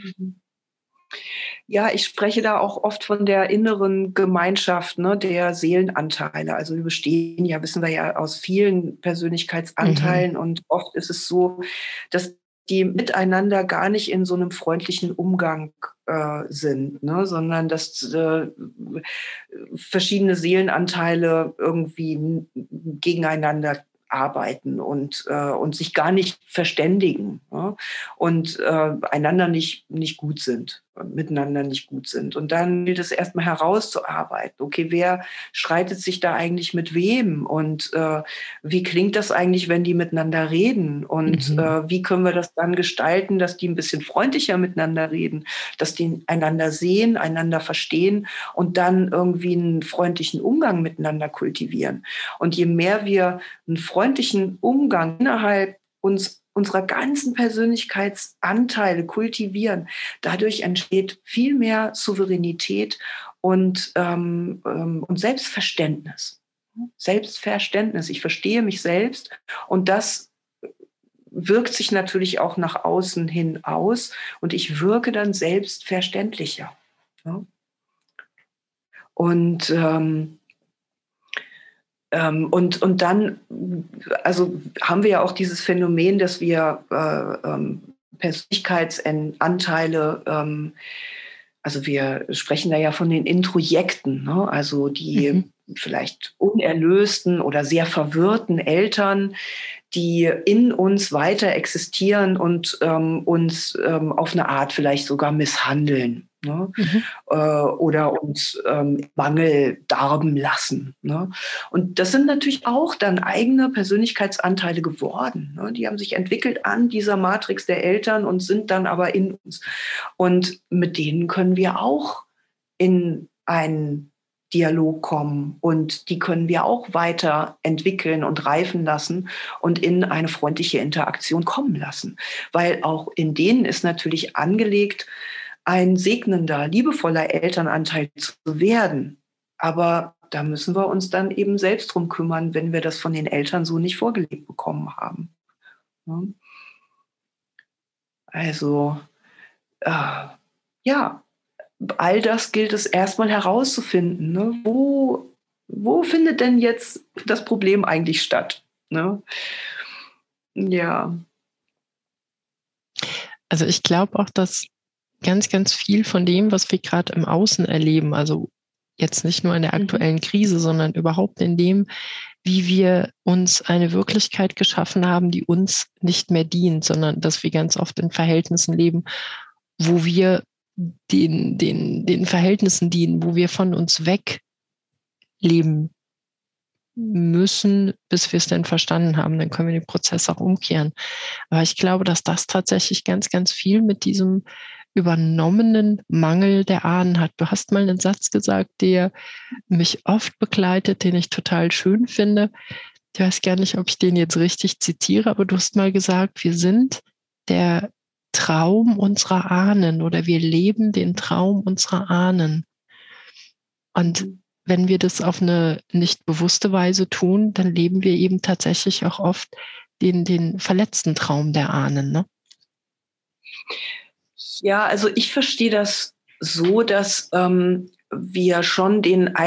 Ja, ich spreche da auch oft von der inneren Gemeinschaft, ne, der Seelenanteile. Also wir bestehen ja, wissen wir ja, aus vielen Persönlichkeitsanteilen und oft ist es so, dass die miteinander gar nicht in so einem freundlichen Umgang sind, ne, sondern dass verschiedene Seelenanteile irgendwie gegeneinander arbeiten und sich gar nicht verständigen, ne, und einander nicht gut sind. miteinander nicht gut sind. Und dann gilt es erstmal herauszuarbeiten. Okay, wer streitet sich da eigentlich mit wem? Und wie klingt das eigentlich, wenn die miteinander reden? Und wie können wir das dann gestalten, dass die ein bisschen freundlicher miteinander reden, dass die einander sehen, einander verstehen und dann irgendwie einen freundlichen Umgang miteinander kultivieren. Und je mehr wir einen freundlichen Umgang innerhalb unserer ganzen Persönlichkeitsanteile kultivieren, dadurch entsteht viel mehr Souveränität und Selbstverständnis. Selbstverständnis. Ich verstehe mich selbst und das wirkt sich natürlich auch nach außen hin aus und ich wirke dann selbstverständlicher. Ja? Und dann, also haben wir ja auch dieses Phänomen, dass wir Persönlichkeitsanteile, also wir sprechen da ja von den Introjekten, ne? Also die vielleicht unerlösten oder sehr verwirrten Eltern, die in uns weiter existieren und uns auf eine Art vielleicht sogar misshandeln, ne? Oder uns Mangel darben lassen. Ne? Und das sind natürlich auch dann eigene Persönlichkeitsanteile geworden. Ne? Die haben sich entwickelt an dieser Matrix der Eltern und sind dann aber in uns. Und mit denen können wir auch in einen Dialog kommen und die können wir auch weiter entwickeln und reifen lassen und in eine freundliche Interaktion kommen lassen. Weil auch in denen ist natürlich angelegt, ein segnender, liebevoller Elternanteil zu werden. Aber da müssen wir uns dann eben selbst drum kümmern, wenn wir das von den Eltern so nicht vorgelebt bekommen haben. Also, ja, all das gilt es erstmal herauszufinden. Ne? Wo findet denn jetzt das Problem eigentlich statt? Ne? Ja. Also ich glaube auch, dass ganz, ganz viel von dem, was wir gerade im Außen erleben, also jetzt nicht nur in der aktuellen Krise, sondern überhaupt in dem, wie wir uns eine Wirklichkeit geschaffen haben, die uns nicht mehr dient, sondern dass wir ganz oft in Verhältnissen leben, wo wir den Verhältnissen dienen, wo wir von uns weg leben müssen, bis wir es dann verstanden haben. Dann können wir den Prozess auch umkehren. Aber ich glaube, dass das tatsächlich ganz, ganz viel mit diesem übernommenen Mangel der Ahnen hat. Du hast mal einen Satz gesagt, der mich oft begleitet, den ich total schön finde. Ich weiß gar nicht, ob ich den jetzt richtig zitiere, aber du hast mal gesagt, wir sind der Traum unserer Ahnen oder wir leben den Traum unserer Ahnen. Und wenn wir das auf eine nicht bewusste Weise tun, dann leben wir eben tatsächlich auch oft den verletzten Traum der Ahnen, ne? Ja, also ich verstehe das so, dass wir schon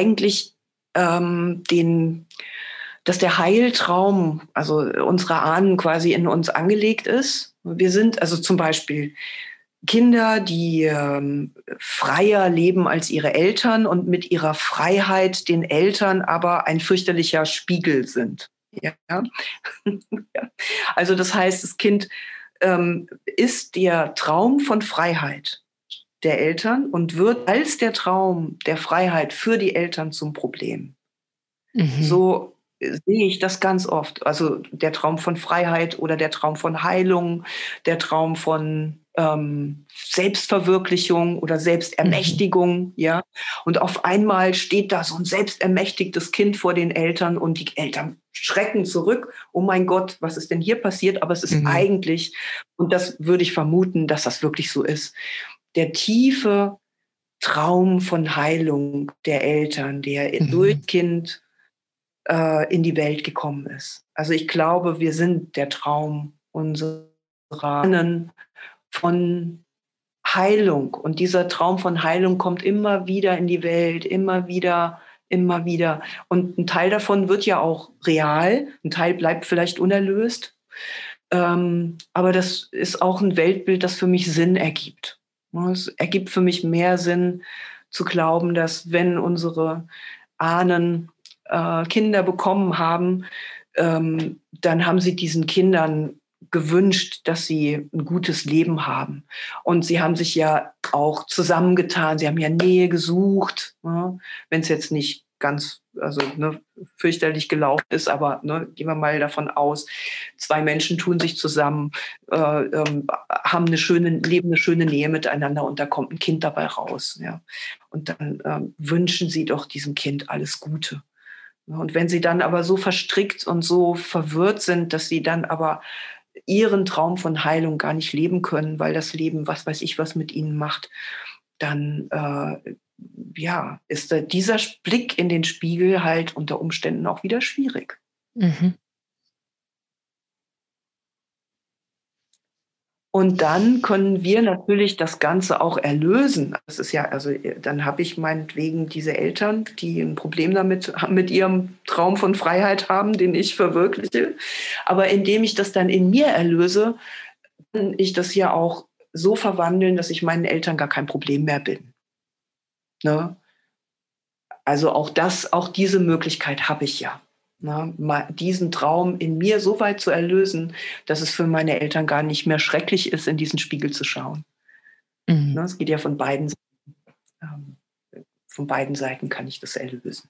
dass der Heiltraum, also unsere Ahnen quasi in uns angelegt ist. Wir sind also zum Beispiel Kinder, die freier leben als ihre Eltern und mit ihrer Freiheit den Eltern aber ein fürchterlicher Spiegel sind. Ja. Ja. Also das heißt, das Kind ist der Traum von Freiheit der Eltern und wird als der Traum der Freiheit für die Eltern zum Problem. So sehe ich das ganz oft. Also der Traum von Freiheit oder der Traum von Heilung, der Traum von Selbstverwirklichung oder Selbstermächtigung, ja. Und auf einmal steht da so ein selbstermächtigtes Kind vor den Eltern und die Eltern schrecken zurück. Oh mein Gott, was ist denn hier passiert? Aber es ist eigentlich, und das würde ich vermuten, dass das wirklich so ist, der tiefe Traum von Heilung der Eltern, der durch Kind in die Welt gekommen ist. Also ich glaube, wir sind der Traum unserer Ahnen von Heilung. Und dieser Traum von Heilung kommt immer wieder in die Welt, immer wieder, immer wieder. Und ein Teil davon wird ja auch real, ein Teil bleibt vielleicht unerlöst. Aber das ist auch ein Weltbild, das für mich Sinn ergibt. Es ergibt für mich mehr Sinn zu glauben, dass wenn unsere Ahnen Kinder bekommen haben, dann haben sie diesen Kindern gewünscht, dass sie ein gutes Leben haben. Und sie haben sich ja auch zusammengetan, sie haben ja Nähe gesucht, ne? Wenn es jetzt nicht ganz, also ne, fürchterlich gelaufen ist, aber ne, gehen wir mal davon aus, zwei Menschen tun sich zusammen, haben leben eine schöne Nähe miteinander und da kommt ein Kind dabei raus. Ja. Und dann wünschen sie doch diesem Kind alles Gute. Und wenn sie dann aber so verstrickt und so verwirrt sind, dass sie dann aber ihren Traum von Heilung gar nicht leben können, weil das Leben, was weiß ich, was mit ihnen macht, dann ist dieser Blick in den Spiegel halt unter Umständen auch wieder schwierig. Mhm. Und dann können wir natürlich das Ganze auch erlösen. Das ist ja, also dann habe ich meinetwegen diese Eltern, die ein Problem damit mit ihrem Traum von Freiheit haben, den ich verwirkliche. Aber indem ich das dann in mir erlöse, kann ich das ja auch so verwandeln, dass ich meinen Eltern gar kein Problem mehr bin. Ne? Also auch diese Möglichkeit habe ich ja. Ne? Diesen Traum in mir so weit zu erlösen, dass es für meine Eltern gar nicht mehr schrecklich ist, in diesen Spiegel zu schauen. Mhm. Ne? Es geht ja von beiden Seiten. Von beiden Seiten kann ich das erlösen.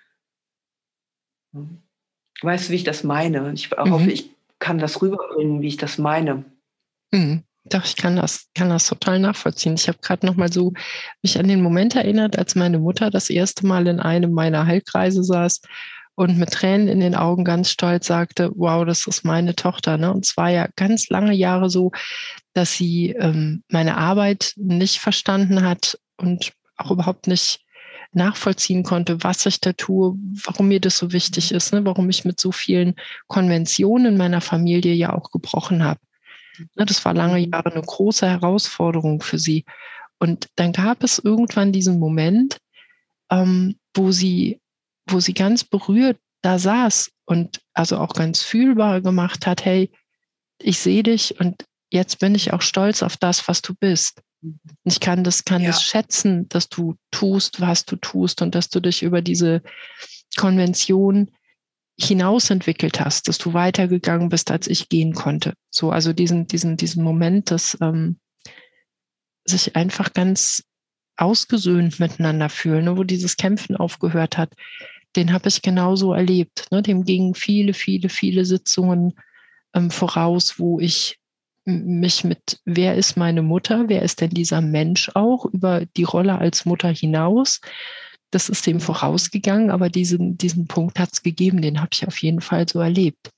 Weißt du, wie ich das meine? Ich hoffe, ich kann das rüberbringen, wie ich das meine. Mhm. Doch, ich kann das total nachvollziehen. Ich habe gerade noch mal so mich an den Moment erinnert, als meine Mutter das erste Mal in einem meiner Heilkreise saß und mit Tränen in den Augen ganz stolz sagte, wow, das ist meine Tochter. Ne? Und es war ja ganz lange Jahre so, dass sie meine Arbeit nicht verstanden hat und auch überhaupt nicht nachvollziehen konnte, was ich da tue, warum mir das so wichtig ist, ne? Warum ich mit so vielen Konventionen in meiner Familie ja auch gebrochen habe. Das war lange Jahre eine große Herausforderung für sie. Und dann gab es irgendwann diesen Moment, wo sie ganz berührt da saß und also auch ganz fühlbar gemacht hat, hey, ich sehe dich und jetzt bin ich auch stolz auf das, was du bist. Ich kann das schätzen, dass du tust, was du tust und dass du dich über diese Konvention hinaus entwickelt hast, dass du weitergegangen bist, als ich gehen konnte. So, also diesen Moment, dass sich einfach ganz ausgesöhnt miteinander fühlen, ne, wo dieses Kämpfen aufgehört hat, den habe ich genauso erlebt. Ne? Dem gingen viele, viele, viele Sitzungen voraus, wo ich mich mit, wer ist meine Mutter, wer ist denn dieser Mensch auch, über die Rolle als Mutter hinaus. Das ist dem vorausgegangen, aber diesen Punkt hat es gegeben, den habe ich auf jeden Fall so erlebt.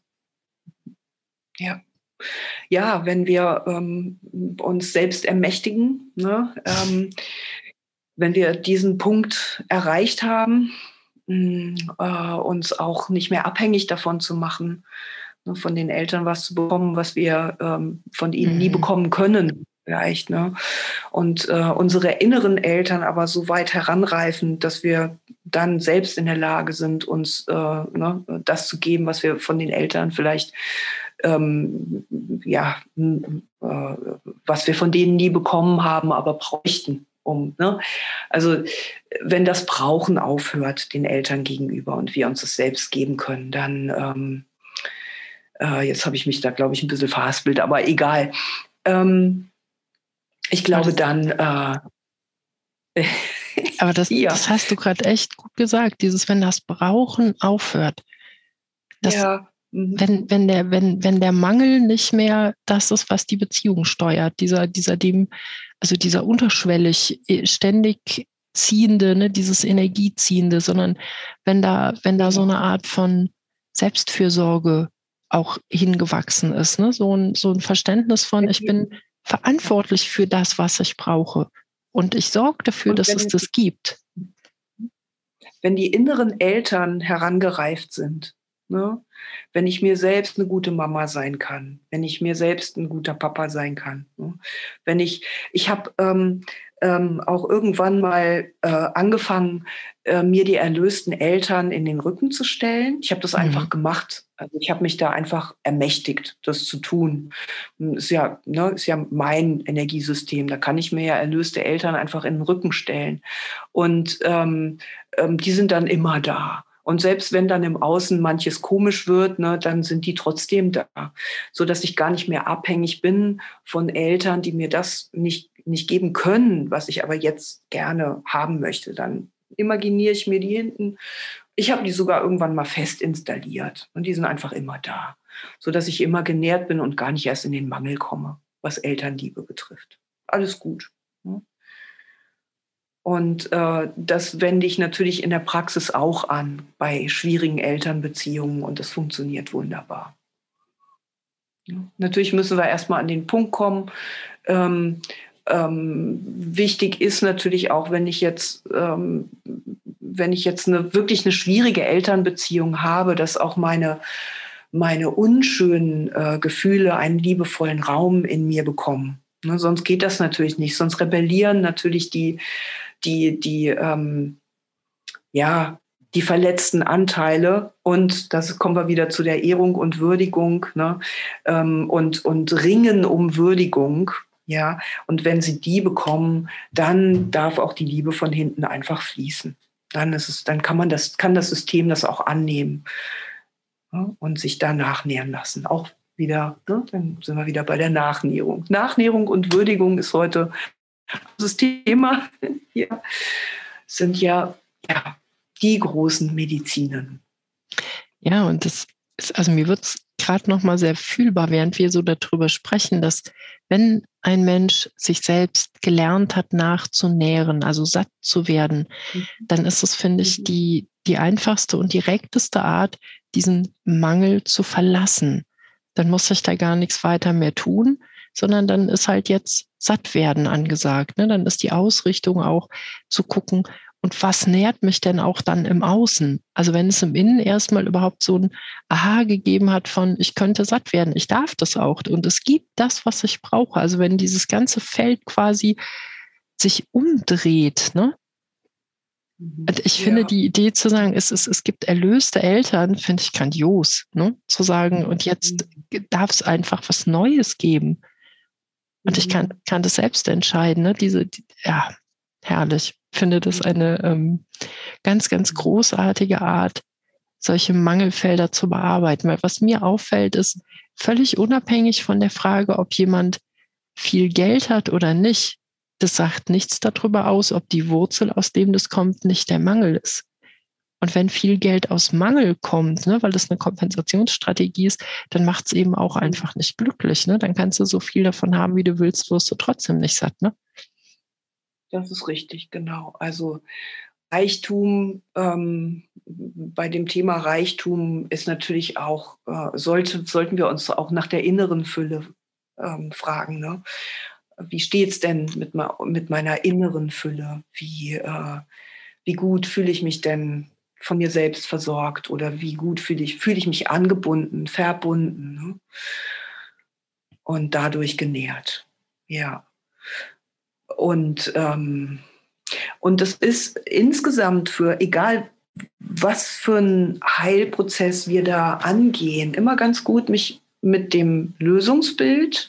Ja. Ja, wenn wir uns selbst ermächtigen, ne, wenn wir diesen Punkt erreicht haben, uns auch nicht mehr abhängig davon zu machen, ne, von den Eltern was zu bekommen, was wir von ihnen nie bekommen können, vielleicht. Ne? Und unsere inneren Eltern aber so weit heranreifen, dass wir dann selbst in der Lage sind, uns das zu geben, was wir von den Eltern vielleicht was wir von denen nie bekommen haben, aber bräuchten. Also wenn das Brauchen aufhört den Eltern gegenüber und wir uns das selbst geben können, dann jetzt habe ich mich da, glaube ich, ein bisschen verhaspelt, aber egal. Ich glaube dann aber das hast du gerade echt gut gesagt, wenn das Brauchen aufhört. Wenn der Mangel nicht mehr das ist, was die Beziehung steuert, dieser unterschwellig ständig ziehende, ne, dieses Energieziehende, sondern wenn da so eine Art von Selbstfürsorge auch hingewachsen ist, ne, so ein Verständnis von, ich bin verantwortlich für das, was ich brauche und ich sorge dafür, dass es das gibt. Wenn die inneren Eltern herangereift sind, ne? Wenn ich mir selbst eine gute Mama sein kann, wenn ich mir selbst ein guter Papa sein kann. Ne? Wenn ich habe auch irgendwann mal angefangen, mir die erlösten Eltern in den Rücken zu stellen. Ich habe das einfach gemacht. Also ich habe mich da einfach ermächtigt, das zu tun. Ist ja mein Energiesystem. Da kann ich mir ja erlöste Eltern einfach in den Rücken stellen. Und die sind dann immer da. Und selbst wenn dann im Außen manches komisch wird, ne, dann sind die trotzdem da, sodass ich gar nicht mehr abhängig bin von Eltern, die mir das nicht geben können, was ich aber jetzt gerne haben möchte. Dann imaginiere ich mir die hinten. Ich habe die sogar irgendwann mal fest installiert und die sind einfach immer da, sodass ich immer genährt bin und gar nicht erst in den Mangel komme, was Elternliebe betrifft. Alles gut. Ne? Und das wende ich natürlich in der Praxis auch an, bei schwierigen Elternbeziehungen, und das funktioniert wunderbar. Ja. Natürlich müssen wir erstmal an den Punkt kommen. Wichtig ist natürlich auch, wenn ich jetzt wirklich eine schwierige Elternbeziehung habe, dass auch meine unschönen Gefühle einen liebevollen Raum in mir bekommen. Ne, sonst geht das natürlich nicht. Sonst rebellieren natürlich die verletzten Anteile, und das kommen wir wieder zu der Ehrung und Würdigung, ne? Und Ringen um Würdigung, ja. Und wenn sie die bekommen, dann darf auch die Liebe von hinten einfach fließen. Dann kann das System das auch annehmen, ne? Und sich da nachnähren lassen. Auch wieder, ne? Dann sind wir wieder bei der Nachnährung. Nachnährung und Würdigung ist heute das Thema. Ja, sind ja die großen Medizinen. Ja, und das ist, also mir wird es gerade nochmal sehr fühlbar, während wir so darüber sprechen, dass wenn ein Mensch sich selbst gelernt hat, nachzunähren, also satt zu werden, dann ist es, finde ich, die einfachste und direkteste Art, diesen Mangel zu verlassen. Dann muss ich da gar nichts weiter mehr tun, sondern dann ist halt jetzt satt werden angesagt. Ne? Dann ist die Ausrichtung auch zu gucken, und was nährt mich denn auch dann im Außen? Also wenn es im Innen erstmal überhaupt so ein Aha gegeben hat von, ich könnte satt werden, ich darf das auch und es gibt das, was ich brauche. Also wenn dieses ganze Feld quasi sich umdreht, ne? Und ich finde die Idee zu sagen, es gibt erlöste Eltern, finde ich grandios, ne? Zu sagen, und jetzt darf es einfach was Neues geben. Und ich kann das selbst entscheiden, ne? Herrlich. Ich finde das eine ganz, ganz großartige Art, solche Mangelfelder zu bearbeiten. Weil was mir auffällt, ist völlig unabhängig von der Frage, ob jemand viel Geld hat oder nicht. Das sagt nichts darüber aus, ob die Wurzel, aus dem das kommt, nicht der Mangel ist. Und wenn viel Geld aus Mangel kommt, ne, weil das eine Kompensationsstrategie ist, dann macht es eben auch einfach nicht glücklich. Ne? Dann kannst du so viel davon haben, wie du willst, wirst du trotzdem nicht satt. Ne? Das ist richtig, genau. Also Reichtum, bei dem Thema Reichtum ist natürlich auch, sollten wir uns auch nach der inneren Fülle fragen. Ne? Wie steht's denn mit meiner inneren Fülle? Wie gut fühle ich mich denn von mir selbst versorgt, oder wie gut fühle ich mich angebunden, verbunden, ne? Und dadurch genährt. Ja. Und das ist insgesamt für, egal was für einen Heilprozess wir da angehen, immer ganz gut, mich mit dem Lösungsbild,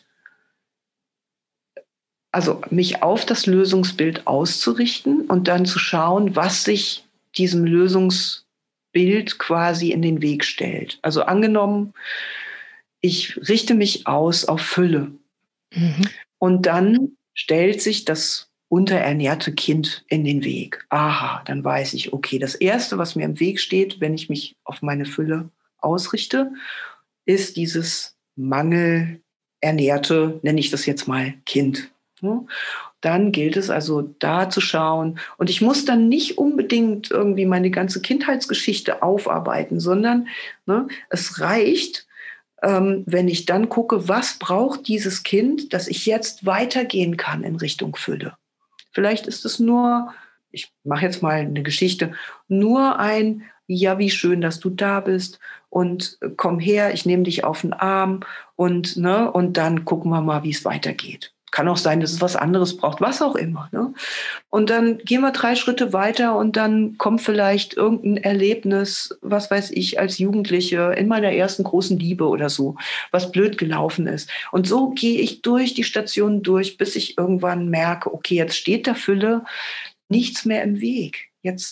also mich auf das Lösungsbild auszurichten und dann zu schauen, was sich diesem Lösungsbild quasi in den Weg stellt. Also angenommen, ich richte mich aus auf Fülle. Und dann stellt sich das unterernährte Kind in den Weg. Aha, dann weiß ich, okay, das Erste, was mir im Weg steht, wenn ich mich auf meine Fülle ausrichte, ist dieses mangelernährte, nenne ich das jetzt mal, Kind. Dann gilt es also, da zu schauen. Und ich muss dann nicht unbedingt irgendwie meine ganze Kindheitsgeschichte aufarbeiten, sondern es reicht, wenn ich dann gucke, was braucht dieses Kind, dass ich jetzt weitergehen kann in Richtung Fülle. Vielleicht ist es nur, ich mache jetzt mal eine Geschichte, nur ein, ja, wie schön, dass du da bist, und komm her, ich nehme dich auf den Arm, und dann gucken wir mal, wie es weitergeht. Kann auch sein, dass es was anderes braucht, was auch immer. Ne? Und dann gehen wir 3 Schritte weiter, und dann kommt vielleicht irgendein Erlebnis, was weiß ich, als Jugendliche in meiner ersten großen Liebe oder so, was blöd gelaufen ist. Und so gehe ich durch die Stationen durch, bis ich irgendwann merke, okay, jetzt steht der Fülle nichts mehr im Weg. Jetzt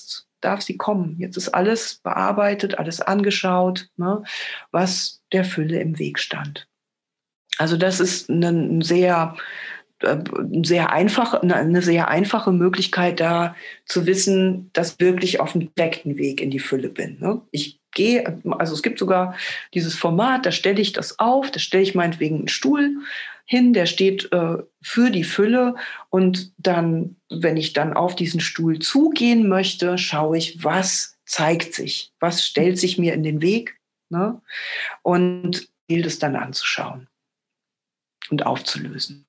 darf sie kommen. Jetzt ist alles bearbeitet, alles angeschaut, ne, was der Fülle im Weg stand. Also das ist eine sehr einfache Möglichkeit, da zu wissen, dass ich wirklich auf dem direkten Weg in die Fülle bin. Ne? Also es gibt sogar dieses Format, da stelle ich das auf, da stelle ich meinetwegen einen Stuhl hin, der steht für die Fülle, und dann, wenn ich dann auf diesen Stuhl zugehen möchte, schaue ich, was zeigt sich, was stellt sich mir in den Weg, ne? Und gilt es dann anzuschauen und aufzulösen.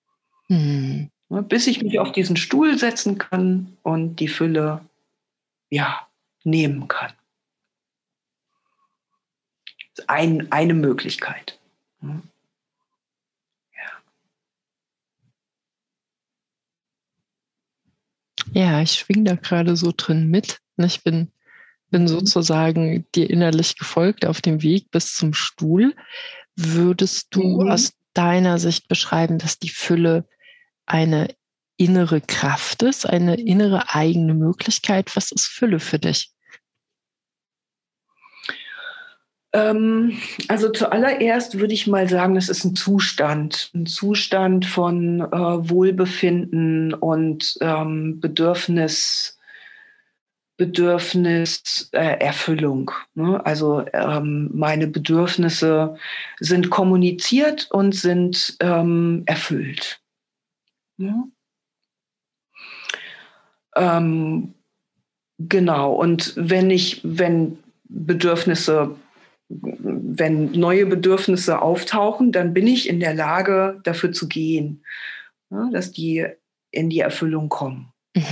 Bis ich mich auf diesen Stuhl setzen kann und die Fülle, nehmen kann. Das ist eine Möglichkeit. Ja, ich schwing da gerade so drin mit. Ich bin sozusagen dir innerlich gefolgt auf dem Weg bis zum Stuhl. Würdest du aus deiner Sicht beschreiben, dass die Fülle eine innere Kraft ist, eine innere eigene Möglichkeit? Was ist Fülle für dich? Also zuallererst würde ich mal sagen, es ist ein Zustand von Wohlbefinden und Bedürfniserfüllung. Ne? Also meine Bedürfnisse sind kommuniziert und sind erfüllt. Ja? Genau. Und wenn neue Bedürfnisse auftauchen, dann bin ich in der Lage, dafür zu gehen, ne? Dass die in die Erfüllung kommen.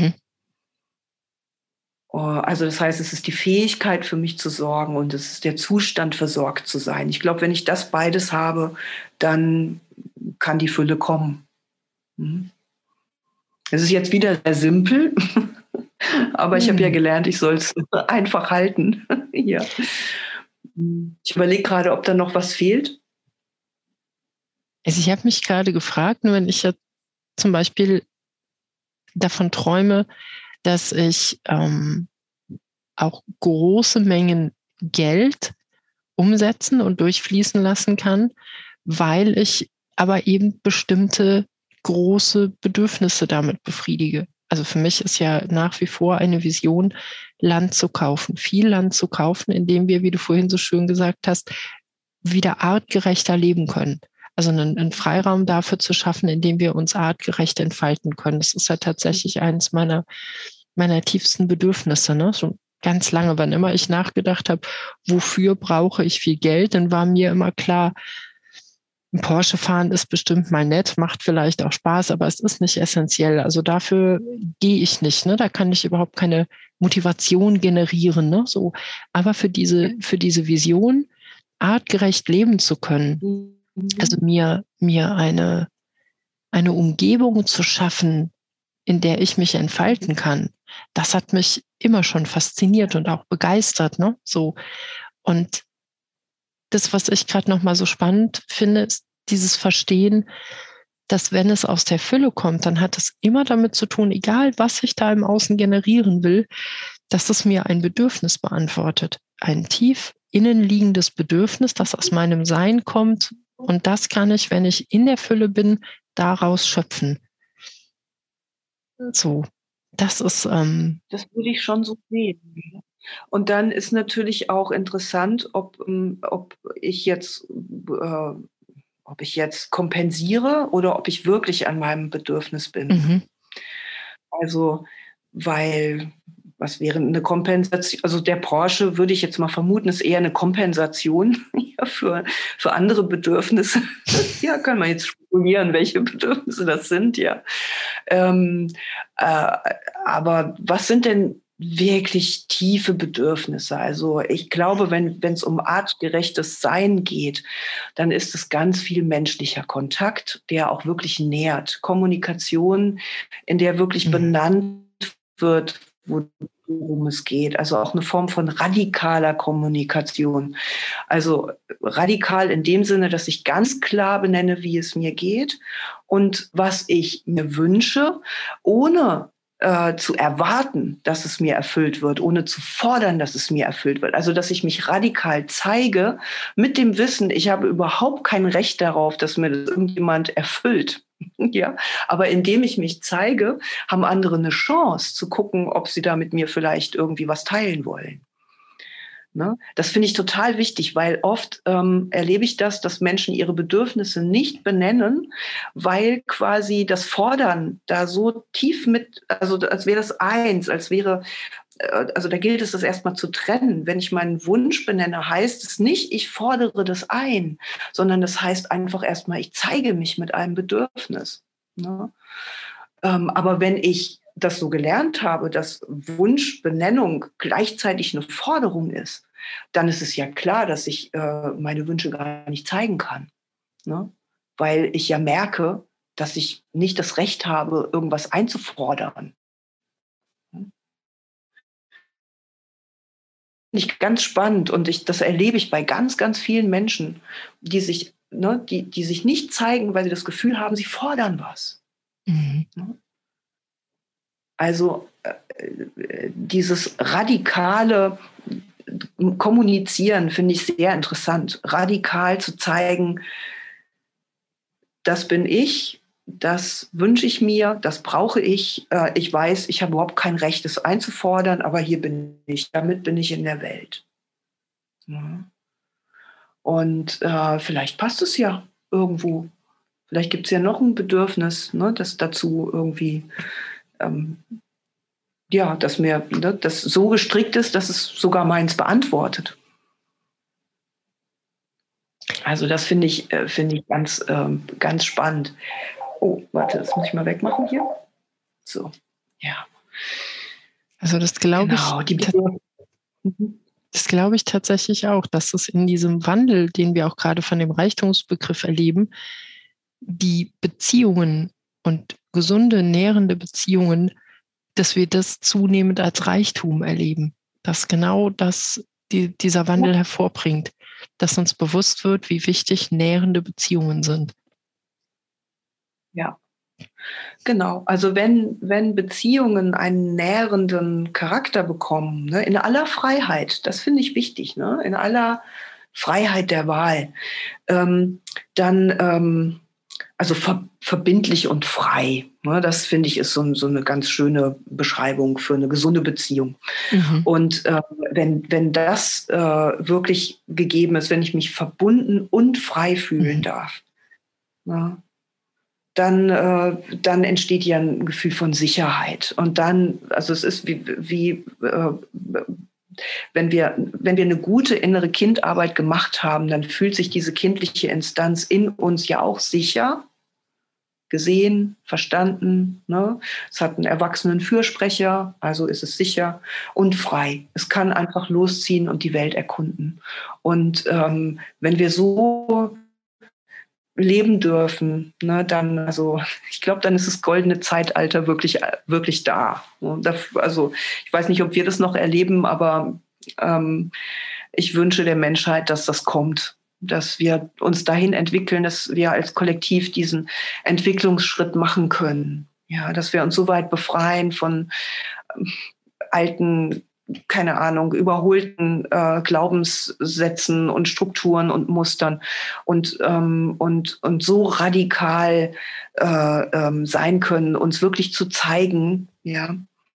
Also das heißt, es ist die Fähigkeit für mich zu sorgen und es ist der Zustand, versorgt zu sein. Ich glaube, wenn ich das beides habe, dann kann die Fülle kommen. Es ist jetzt wieder sehr simpel, aber ich habe ja gelernt, ich soll es einfach halten. Ja. Ich überlege gerade, ob da noch was fehlt. Also ich habe mich gerade gefragt, nur wenn ich jetzt zum Beispiel davon träume, dass ich auch große Mengen Geld umsetzen und durchfließen lassen kann, weil ich aber eben bestimmte große Bedürfnisse damit befriedige. Also für mich ist ja nach wie vor eine Vision, Land zu kaufen, viel Land zu kaufen, in dem wir, wie du vorhin so schön gesagt hast, wieder artgerechter leben können. Also einen Freiraum dafür zu schaffen, in dem wir uns artgerecht entfalten können. Das ist ja tatsächlich eines meiner tiefsten Bedürfnisse. Ne? Schon ganz lange, wann immer ich nachgedacht habe, wofür brauche ich viel Geld, dann war mir immer klar, ein Porsche fahren ist bestimmt mal nett, macht vielleicht auch Spaß, aber es ist nicht essentiell. Also dafür gehe ich nicht. Ne? Da kann ich überhaupt keine Motivation generieren. Ne? So, aber für diese Vision, artgerecht leben zu können, also mir eine Umgebung zu schaffen, in der ich mich entfalten kann, das hat mich immer schon fasziniert und auch begeistert. Ne? So. Und das, was ich gerade noch mal so spannend finde, ist dieses Verstehen, dass wenn es aus der Fülle kommt, dann hat es immer damit zu tun, egal was ich da im Außen generieren will, dass es mir ein Bedürfnis beantwortet. Ein tief innenliegendes Bedürfnis, das aus meinem Sein kommt. Und das kann ich, wenn ich in der Fülle bin, daraus schöpfen. So, das ist. Das würde ich schon so sehen. Und dann ist natürlich auch interessant, ob ich jetzt kompensiere oder ob ich wirklich an meinem Bedürfnis bin. Also, weil, was wäre eine Kompensation? Also der Porsche, würde ich jetzt mal vermuten, ist eher eine Kompensation für andere Bedürfnisse. Ja, kann man jetzt spekulieren, welche Bedürfnisse das sind, ja. Aber was sind denn wirklich tiefe Bedürfnisse? Also ich glaube, wenn es um artgerechtes Sein geht, dann ist es ganz viel menschlicher Kontakt, der auch wirklich nährt. Kommunikation, in der wirklich benannt wird, worum es geht. Also auch eine Form von radikaler Kommunikation. Also radikal in dem Sinne, dass ich ganz klar benenne, wie es mir geht und was ich mir wünsche, ohne zu erwarten, dass es mir erfüllt wird, ohne zu fordern, dass es mir erfüllt wird. Also, dass ich mich radikal zeige mit dem Wissen, ich habe überhaupt kein Recht darauf, dass mir das irgendjemand erfüllt. Ja, aber indem ich mich zeige, haben andere eine Chance zu gucken, ob sie da mit mir vielleicht irgendwie was teilen wollen. Ne? Das finde ich total wichtig, weil oft erlebe ich das, dass Menschen ihre Bedürfnisse nicht benennen, weil quasi das Fordern da so tief mit, also als wäre das eins, als wäre, also da gilt es, das erstmal zu trennen. Wenn ich meinen Wunsch benenne, heißt es nicht, ich fordere das ein, sondern das heißt einfach erstmal, ich zeige mich mit einem Bedürfnis. Ne? Aber wenn ich das so gelernt habe, dass Wunschbenennung gleichzeitig eine Forderung ist, dann ist es ja klar, dass ich meine Wünsche gar nicht zeigen kann. Ne? Weil ich ja merke, dass ich nicht das Recht habe, irgendwas einzufordern. Finde ich ganz spannend und das erlebe ich bei ganz, ganz vielen Menschen, die sich, ne, die sich nicht zeigen, weil sie das Gefühl haben, sie fordern was. Mhm. Ne? Also dieses radikale Kommunizieren finde ich sehr interessant. Radikal zu zeigen, das bin ich, das wünsche ich mir, das brauche ich. Ich weiß, ich habe überhaupt kein Recht, es einzufordern, aber hier bin ich, damit bin ich in der Welt. Ja. Und vielleicht passt es ja irgendwo. Vielleicht gibt es ja noch ein Bedürfnis, ne, das dazu irgendwie, ähm, ja, dass mir, ne, das so gestrickt ist, dass es sogar meins beantwortet. Also das finde ich ganz, ganz spannend. Oh, warte, das muss ich mal wegmachen hier. So, ja, Also das glaube ich, genau. Mhm. das glaube ich tatsächlich auch, dass es in diesem Wandel, den wir auch gerade von dem Reichtumsbegriff erleben, die Beziehungen und gesunde, nährende Beziehungen, dass wir das zunehmend als Reichtum erleben. Dass genau das dieser Ja, Wandel hervorbringt, dass uns bewusst wird, wie wichtig nährende Beziehungen sind. ja, genau. Also wenn Beziehungen einen nährenden Charakter bekommen, ne, in aller Freiheit, das finde ich wichtig, ne, in aller Freiheit der Wahl, ähm, dann also verbindlich und frei. Ne, das finde ich ist so eine ganz schöne Beschreibung für eine gesunde Beziehung. Mhm. Und wenn das wirklich gegeben ist, wenn ich mich verbunden und frei fühlen Mhm. darf, ne, dann entsteht ja ein Gefühl von Sicherheit. Und dann, also es ist wie wenn wir eine gute innere Kindarbeit gemacht haben, dann fühlt sich diese kindliche Instanz in uns ja auch sicher, gesehen, verstanden. Ne? Es hat einen erwachsenen Fürsprecher, also ist es sicher und frei. Es kann einfach losziehen und die Welt erkunden. Und wenn wir so leben dürfen, ne, dann, also ich glaube, dann ist das goldene Zeitalter wirklich, wirklich da. Und also ich weiß nicht, ob wir das noch erleben, aber ich wünsche der Menschheit, dass das kommt, dass wir uns dahin entwickeln, dass wir als Kollektiv diesen Entwicklungsschritt machen können. Ja, dass wir uns so weit befreien von alten, keine Ahnung, überholten Glaubenssätzen und Strukturen und Mustern und so radikal sein können, uns wirklich zu zeigen, ja,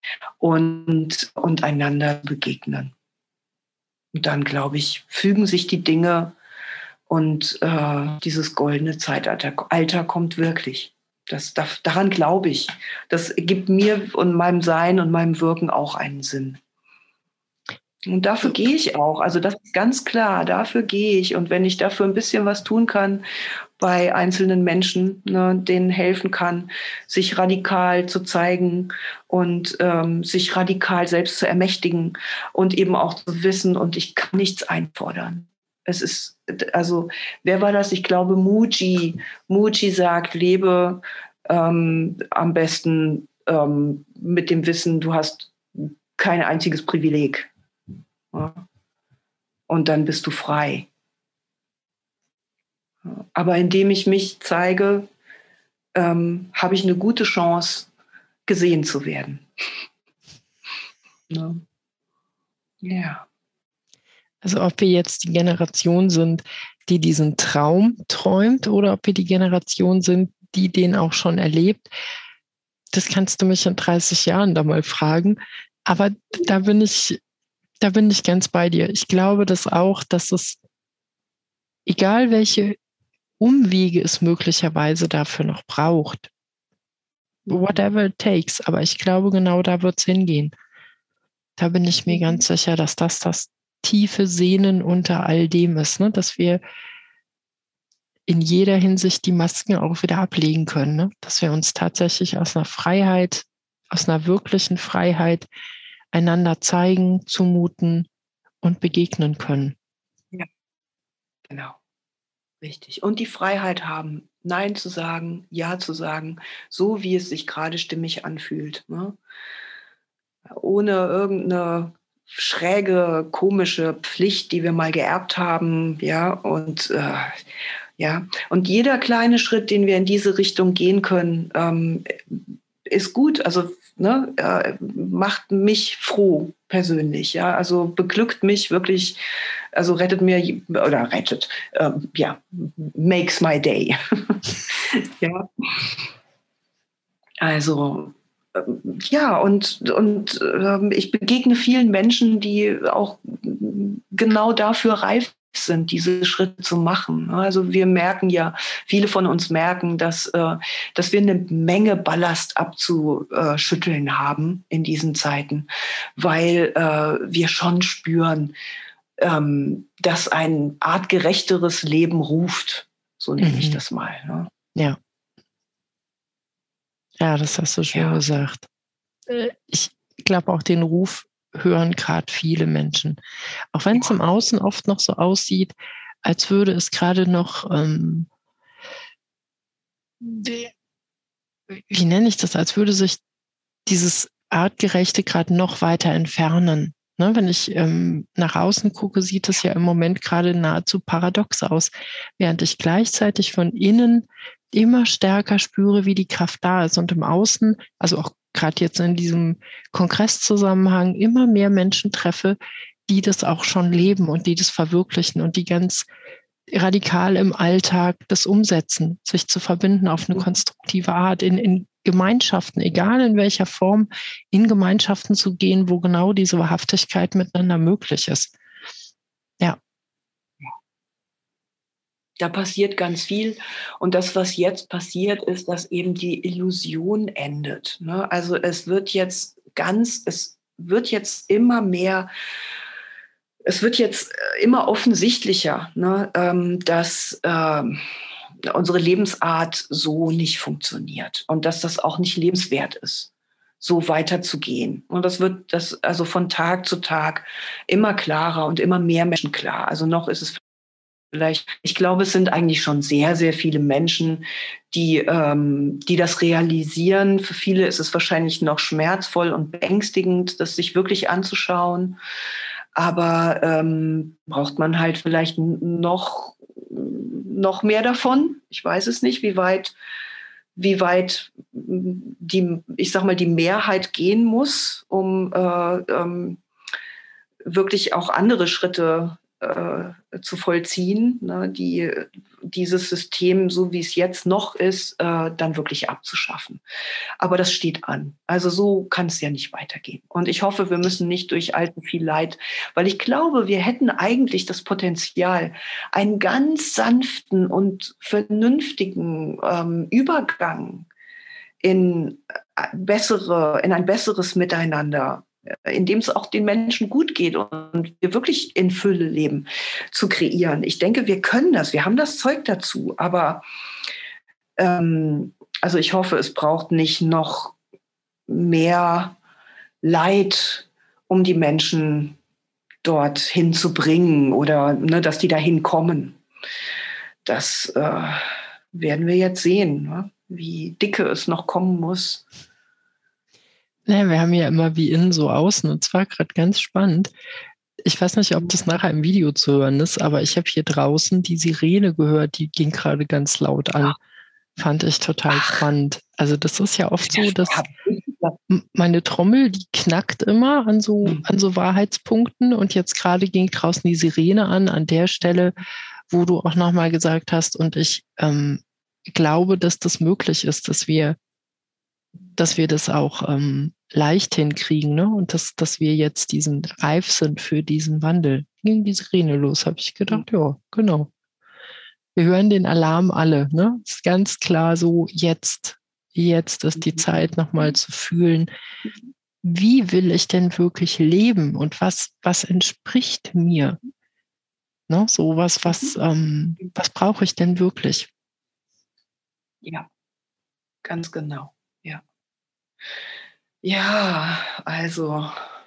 und einander begegnen. Und dann, glaube ich, fügen sich die Dinge und dieses goldene Zeitalter kommt wirklich. Daran glaube ich. Das gibt mir und meinem Sein und meinem Wirken auch einen Sinn. Und dafür gehe ich auch. Also das ist ganz klar, dafür gehe ich. Und wenn ich dafür ein bisschen was tun kann bei einzelnen Menschen, ne, denen helfen kann, sich radikal zu zeigen und sich radikal selbst zu ermächtigen und eben auch zu wissen, und ich kann nichts einfordern. Es ist, also, wer war das? Ich glaube, Muji. Muji sagt, lebe am besten mit dem Wissen, du hast kein einziges Privileg. Ja. Und dann bist du frei. Aber indem ich mich zeige, habe ich eine gute Chance, gesehen zu werden. Ja. Ja. Also ob wir jetzt die Generation sind, die diesen Traum träumt, oder ob wir die Generation sind, die den auch schon erlebt, das kannst du mich in 30 Jahren da mal fragen. Aber da bin ich ganz bei dir. Ich glaube das auch, dass es, egal welche Umwege es möglicherweise dafür noch braucht, whatever it takes, aber ich glaube, genau da wird es hingehen. Da bin ich mir ganz sicher, dass das tiefe Sehnen unter all dem ist, ne? Dass wir in jeder Hinsicht die Masken auch wieder ablegen können, ne? Dass wir uns tatsächlich aus einer Freiheit, aus einer wirklichen Freiheit einander zeigen, zumuten und begegnen können. Ja, genau. Richtig. Und die Freiheit haben, Nein zu sagen, Ja zu sagen, so wie es sich gerade stimmig anfühlt. Ne? Ohne irgendeine schräge, komische Pflicht, die wir mal geerbt haben. Ja, und jeder kleine Schritt, den wir in diese Richtung gehen können, ist gut. Also macht mich froh persönlich. Ja, also beglückt mich wirklich. Also makes my day. Ja. Also ich begegne vielen Menschen, die auch genau dafür reif sind, diese Schritte zu machen. Also wir merken ja, viele von uns merken, dass wir eine Menge Ballast abzuschütteln haben in diesen Zeiten, weil wir schon spüren, dass ein artgerechteres Leben ruft. So nenne ich das mal. Ne? Ja. Ja, das hast du schön gesagt. Ich glaube, auch den Ruf hören gerade viele Menschen. Auch wenn es im Außen oft noch so aussieht, als würde es gerade noch, wie nenne ich das, als würde sich dieses Artgerechte gerade noch weiter entfernen. Ne, wenn ich nach außen gucke, sieht es ja im Moment gerade nahezu paradox aus, während ich gleichzeitig von innen immer stärker spüre, wie die Kraft da ist, und im Außen, also auch gerade jetzt in diesem Kongresszusammenhang, immer mehr Menschen treffe, die das auch schon leben und die das verwirklichen und die ganz radikal im Alltag das umsetzen, sich zu verbinden auf eine konstruktive Art, in Gemeinschaften, egal in welcher Form, in Gemeinschaften zu gehen, wo genau diese Wahrhaftigkeit miteinander möglich ist. Ja. Da passiert ganz viel. Und das, was jetzt passiert, ist, dass eben die Illusion endet. Ne? Also es wird jetzt immer mehr, es wird jetzt immer offensichtlicher, ne, dass unsere Lebensart so nicht funktioniert und dass das auch nicht lebenswert ist, so weiterzugehen. Und das wird also von Tag zu Tag immer klarer und immer mehr Menschen klar. Also noch ist es vielleicht, ich glaube, es sind eigentlich schon sehr, sehr viele Menschen, die das realisieren. Für viele ist es wahrscheinlich noch schmerzvoll und beängstigend, das sich wirklich anzuschauen. Aber braucht man halt vielleicht noch mehr davon? Ich weiß es nicht, wie weit die Mehrheit gehen muss, um wirklich auch andere Schritte zu vollziehen, ne, dieses System, so wie es jetzt noch ist, dann wirklich abzuschaffen. Aber das steht an. Also so kann es ja nicht weitergehen. Und ich hoffe, wir müssen nicht durch allzu viel Leid, weil ich glaube, wir hätten eigentlich das Potenzial, einen ganz sanften und vernünftigen Übergang in ein besseres Miteinander, in dem es auch den Menschen gut geht und wir wirklich in Fülle leben, zu kreieren. Ich denke, wir können das, wir haben das Zeug dazu, aber also ich hoffe, es braucht nicht noch mehr Leid, um die Menschen dorthin zu bringen oder dass die dahin kommen. Das werden wir jetzt sehen, ne? Wie dicke es noch kommen muss. Naja, wir haben ja immer wie innen so außen, und zwar gerade ganz spannend. Ich weiß nicht, ob das nachher im Video zu hören ist, aber ich habe hier draußen die Sirene gehört, die ging gerade ganz laut an. Fand ich total spannend. Also das ist ja oft Ja, so, dass hab ich gesagt. meine Trommel, die knackt immer an so Wahrheitspunkten. Und jetzt gerade ging draußen die Sirene an der Stelle, wo du auch nochmal gesagt hast, und ich glaube, dass das möglich ist, dass wir das auch leicht hinkriegen, ne? Und dass wir jetzt reif sind für diesen Wandel. Ging die Sirene los, habe ich gedacht, ja, genau. Wir hören den Alarm alle, ne? Ist ganz klar so, jetzt ist die Zeit, nochmal zu fühlen, wie will ich denn wirklich leben und was entspricht mir? Ne? So was brauche ich denn wirklich? Ja, ganz genau. Ja. Ja, also,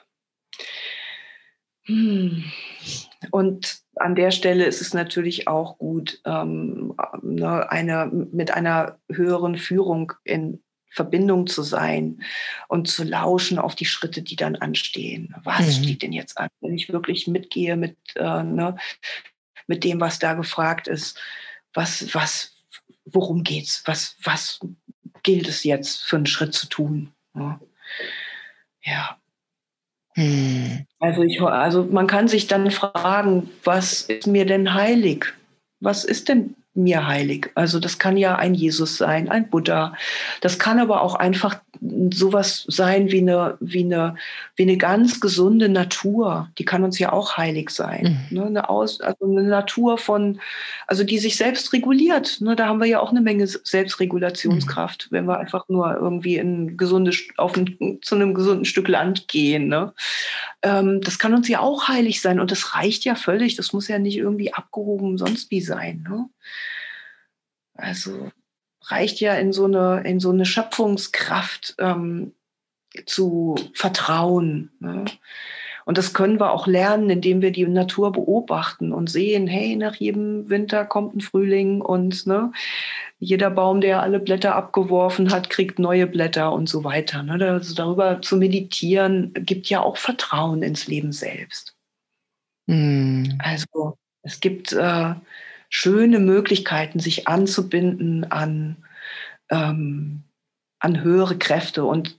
hm. Und an der Stelle ist es natürlich auch gut, ne, mit einer höheren Führung in Verbindung zu sein und zu lauschen auf die Schritte, die dann anstehen. Was Mhm. steht denn jetzt an? Wenn ich wirklich mitgehe mit dem, was da gefragt ist, worum geht's? Was gilt es jetzt für einen Schritt zu tun? Ne? Ja. Mhm. Also man kann sich dann fragen, was ist mir denn heilig? Was ist denn mir heilig? Also das kann ja ein Jesus sein, ein Buddha. Das kann aber auch einfach sowas sein wie eine ganz gesunde Natur. Die kann uns ja auch heilig sein. Mhm. Ne? Also eine Natur also die sich selbst reguliert. Ne? Da haben wir ja auch eine Menge Mhm. Selbstregulationskraft, wenn wir einfach nur irgendwie zu einem gesunden Stück Land gehen. Ne? Das kann uns ja auch heilig sein und das reicht ja völlig. Das muss ja nicht irgendwie abgehoben sonst wie sein. Ne? Also reicht ja in so eine Schöpfungskraft zu vertrauen. Ne? Und das können wir auch lernen, indem wir die Natur beobachten und sehen, hey, nach jedem Winter kommt ein Frühling und ne, jeder Baum, der alle Blätter abgeworfen hat, kriegt neue Blätter und so weiter. Ne? Also darüber zu meditieren, gibt ja auch Vertrauen ins Leben selbst. Mhm. Also es gibt schöne Möglichkeiten, sich anzubinden ähm, an höhere Kräfte. Und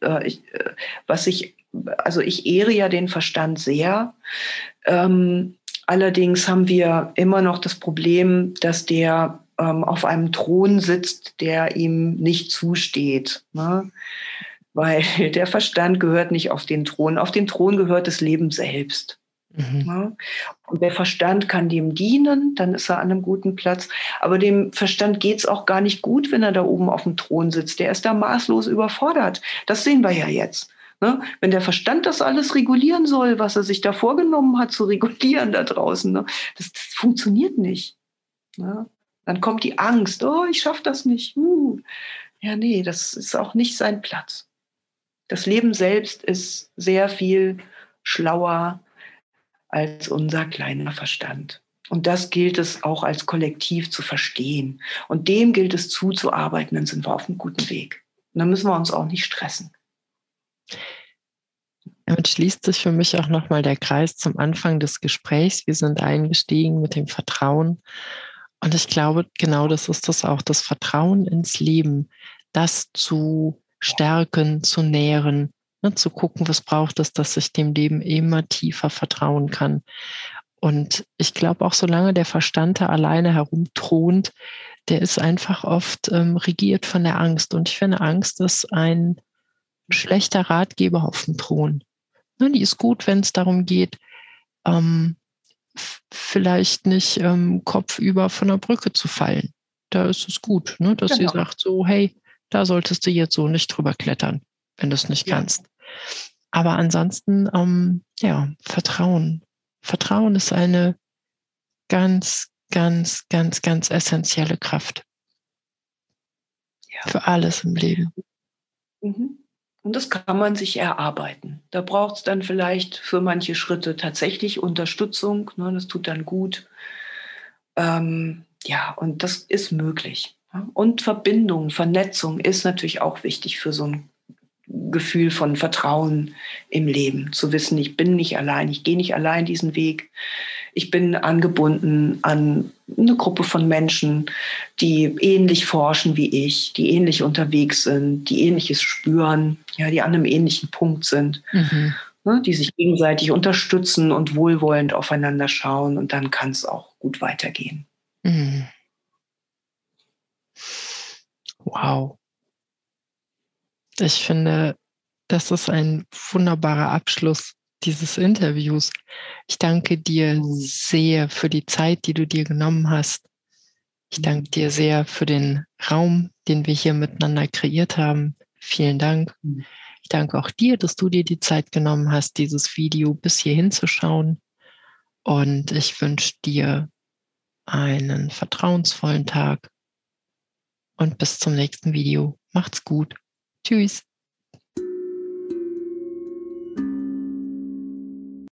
also ich ehre ja den Verstand sehr. Ähm, Allerdings haben wir immer noch das Problem, dass der auf einem Thron sitzt, der ihm nicht zusteht. Ne? Weil der Verstand gehört nicht auf den Thron. Auf den Thron gehört das Leben selbst. Mhm. Ne? Und der Verstand kann dem dienen, dann ist er an einem guten Platz. Aber dem Verstand geht's auch gar nicht gut, wenn er da oben auf dem Thron sitzt. Der ist da maßlos überfordert. Das sehen wir ja jetzt. Ne? Wenn der Verstand das alles regulieren soll, was er sich da vorgenommen hat zu regulieren da draußen, ne? Das funktioniert nicht. Ne? Dann kommt die Angst, oh, ich schaffe das nicht. Ja, nee, das ist auch nicht sein Platz. Das Leben selbst ist sehr viel schlauer als unser kleiner Verstand. Und das gilt es auch als Kollektiv zu verstehen. Und dem gilt es zuzuarbeiten, dann sind wir auf einem guten Weg. Und dann müssen wir uns auch nicht stressen. Damit schließt sich für mich auch nochmal der Kreis zum Anfang des Gesprächs. Wir sind eingestiegen mit dem Vertrauen. Und ich glaube, genau das ist das auch, das Vertrauen ins Leben, das zu stärken, zu nähren, ne, zu gucken, was braucht es, dass ich dem Leben immer tiefer vertrauen kann. Und ich glaube auch, solange der Verstand da alleine herumthront, der ist einfach oft regiert von der Angst. Und ich finde, Angst ist ein schlechter Ratgeber auf dem Thron. Ne, die ist gut, wenn es darum geht, ähm, vielleicht nicht kopfüber von der Brücke zu fallen. Da ist es gut, ne, dass sie Genau. sagt so, hey, da solltest du jetzt so nicht drüber klettern, wenn du es nicht Ja. kannst. Aber ansonsten, ja, Vertrauen. Vertrauen ist eine ganz, ganz, ganz, ganz essentielle Kraft Ja. für alles im Leben. Mhm. Und das kann man sich erarbeiten. Da braucht es dann vielleicht für manche Schritte tatsächlich Unterstützung. Ne, das tut dann gut. Ja, und das ist möglich. Ja. Und Verbindung, Vernetzung ist natürlich auch wichtig für so ein Gefühl von Vertrauen im Leben. Zu wissen, ich bin nicht allein, ich gehe nicht allein diesen Weg. Ich bin angebunden an eine Gruppe von Menschen, die ähnlich forschen wie ich, die ähnlich unterwegs sind, die Ähnliches spüren, ja, die an einem ähnlichen Punkt sind, ne, die sich gegenseitig unterstützen und wohlwollend aufeinander schauen. Und dann kann es auch gut weitergehen. Mhm. Wow. Ich finde, das ist ein wunderbarer Abschluss dieses Interviews. Ich danke dir sehr für die Zeit, die du dir genommen hast. Ich danke dir sehr für den Raum, den wir hier miteinander kreiert haben. Vielen Dank. Ich danke auch dir, dass du dir die Zeit genommen hast, dieses Video bis hierhin zu schauen. Und ich wünsche dir einen vertrauensvollen Tag und bis zum nächsten Video. Macht's gut. Tschüss.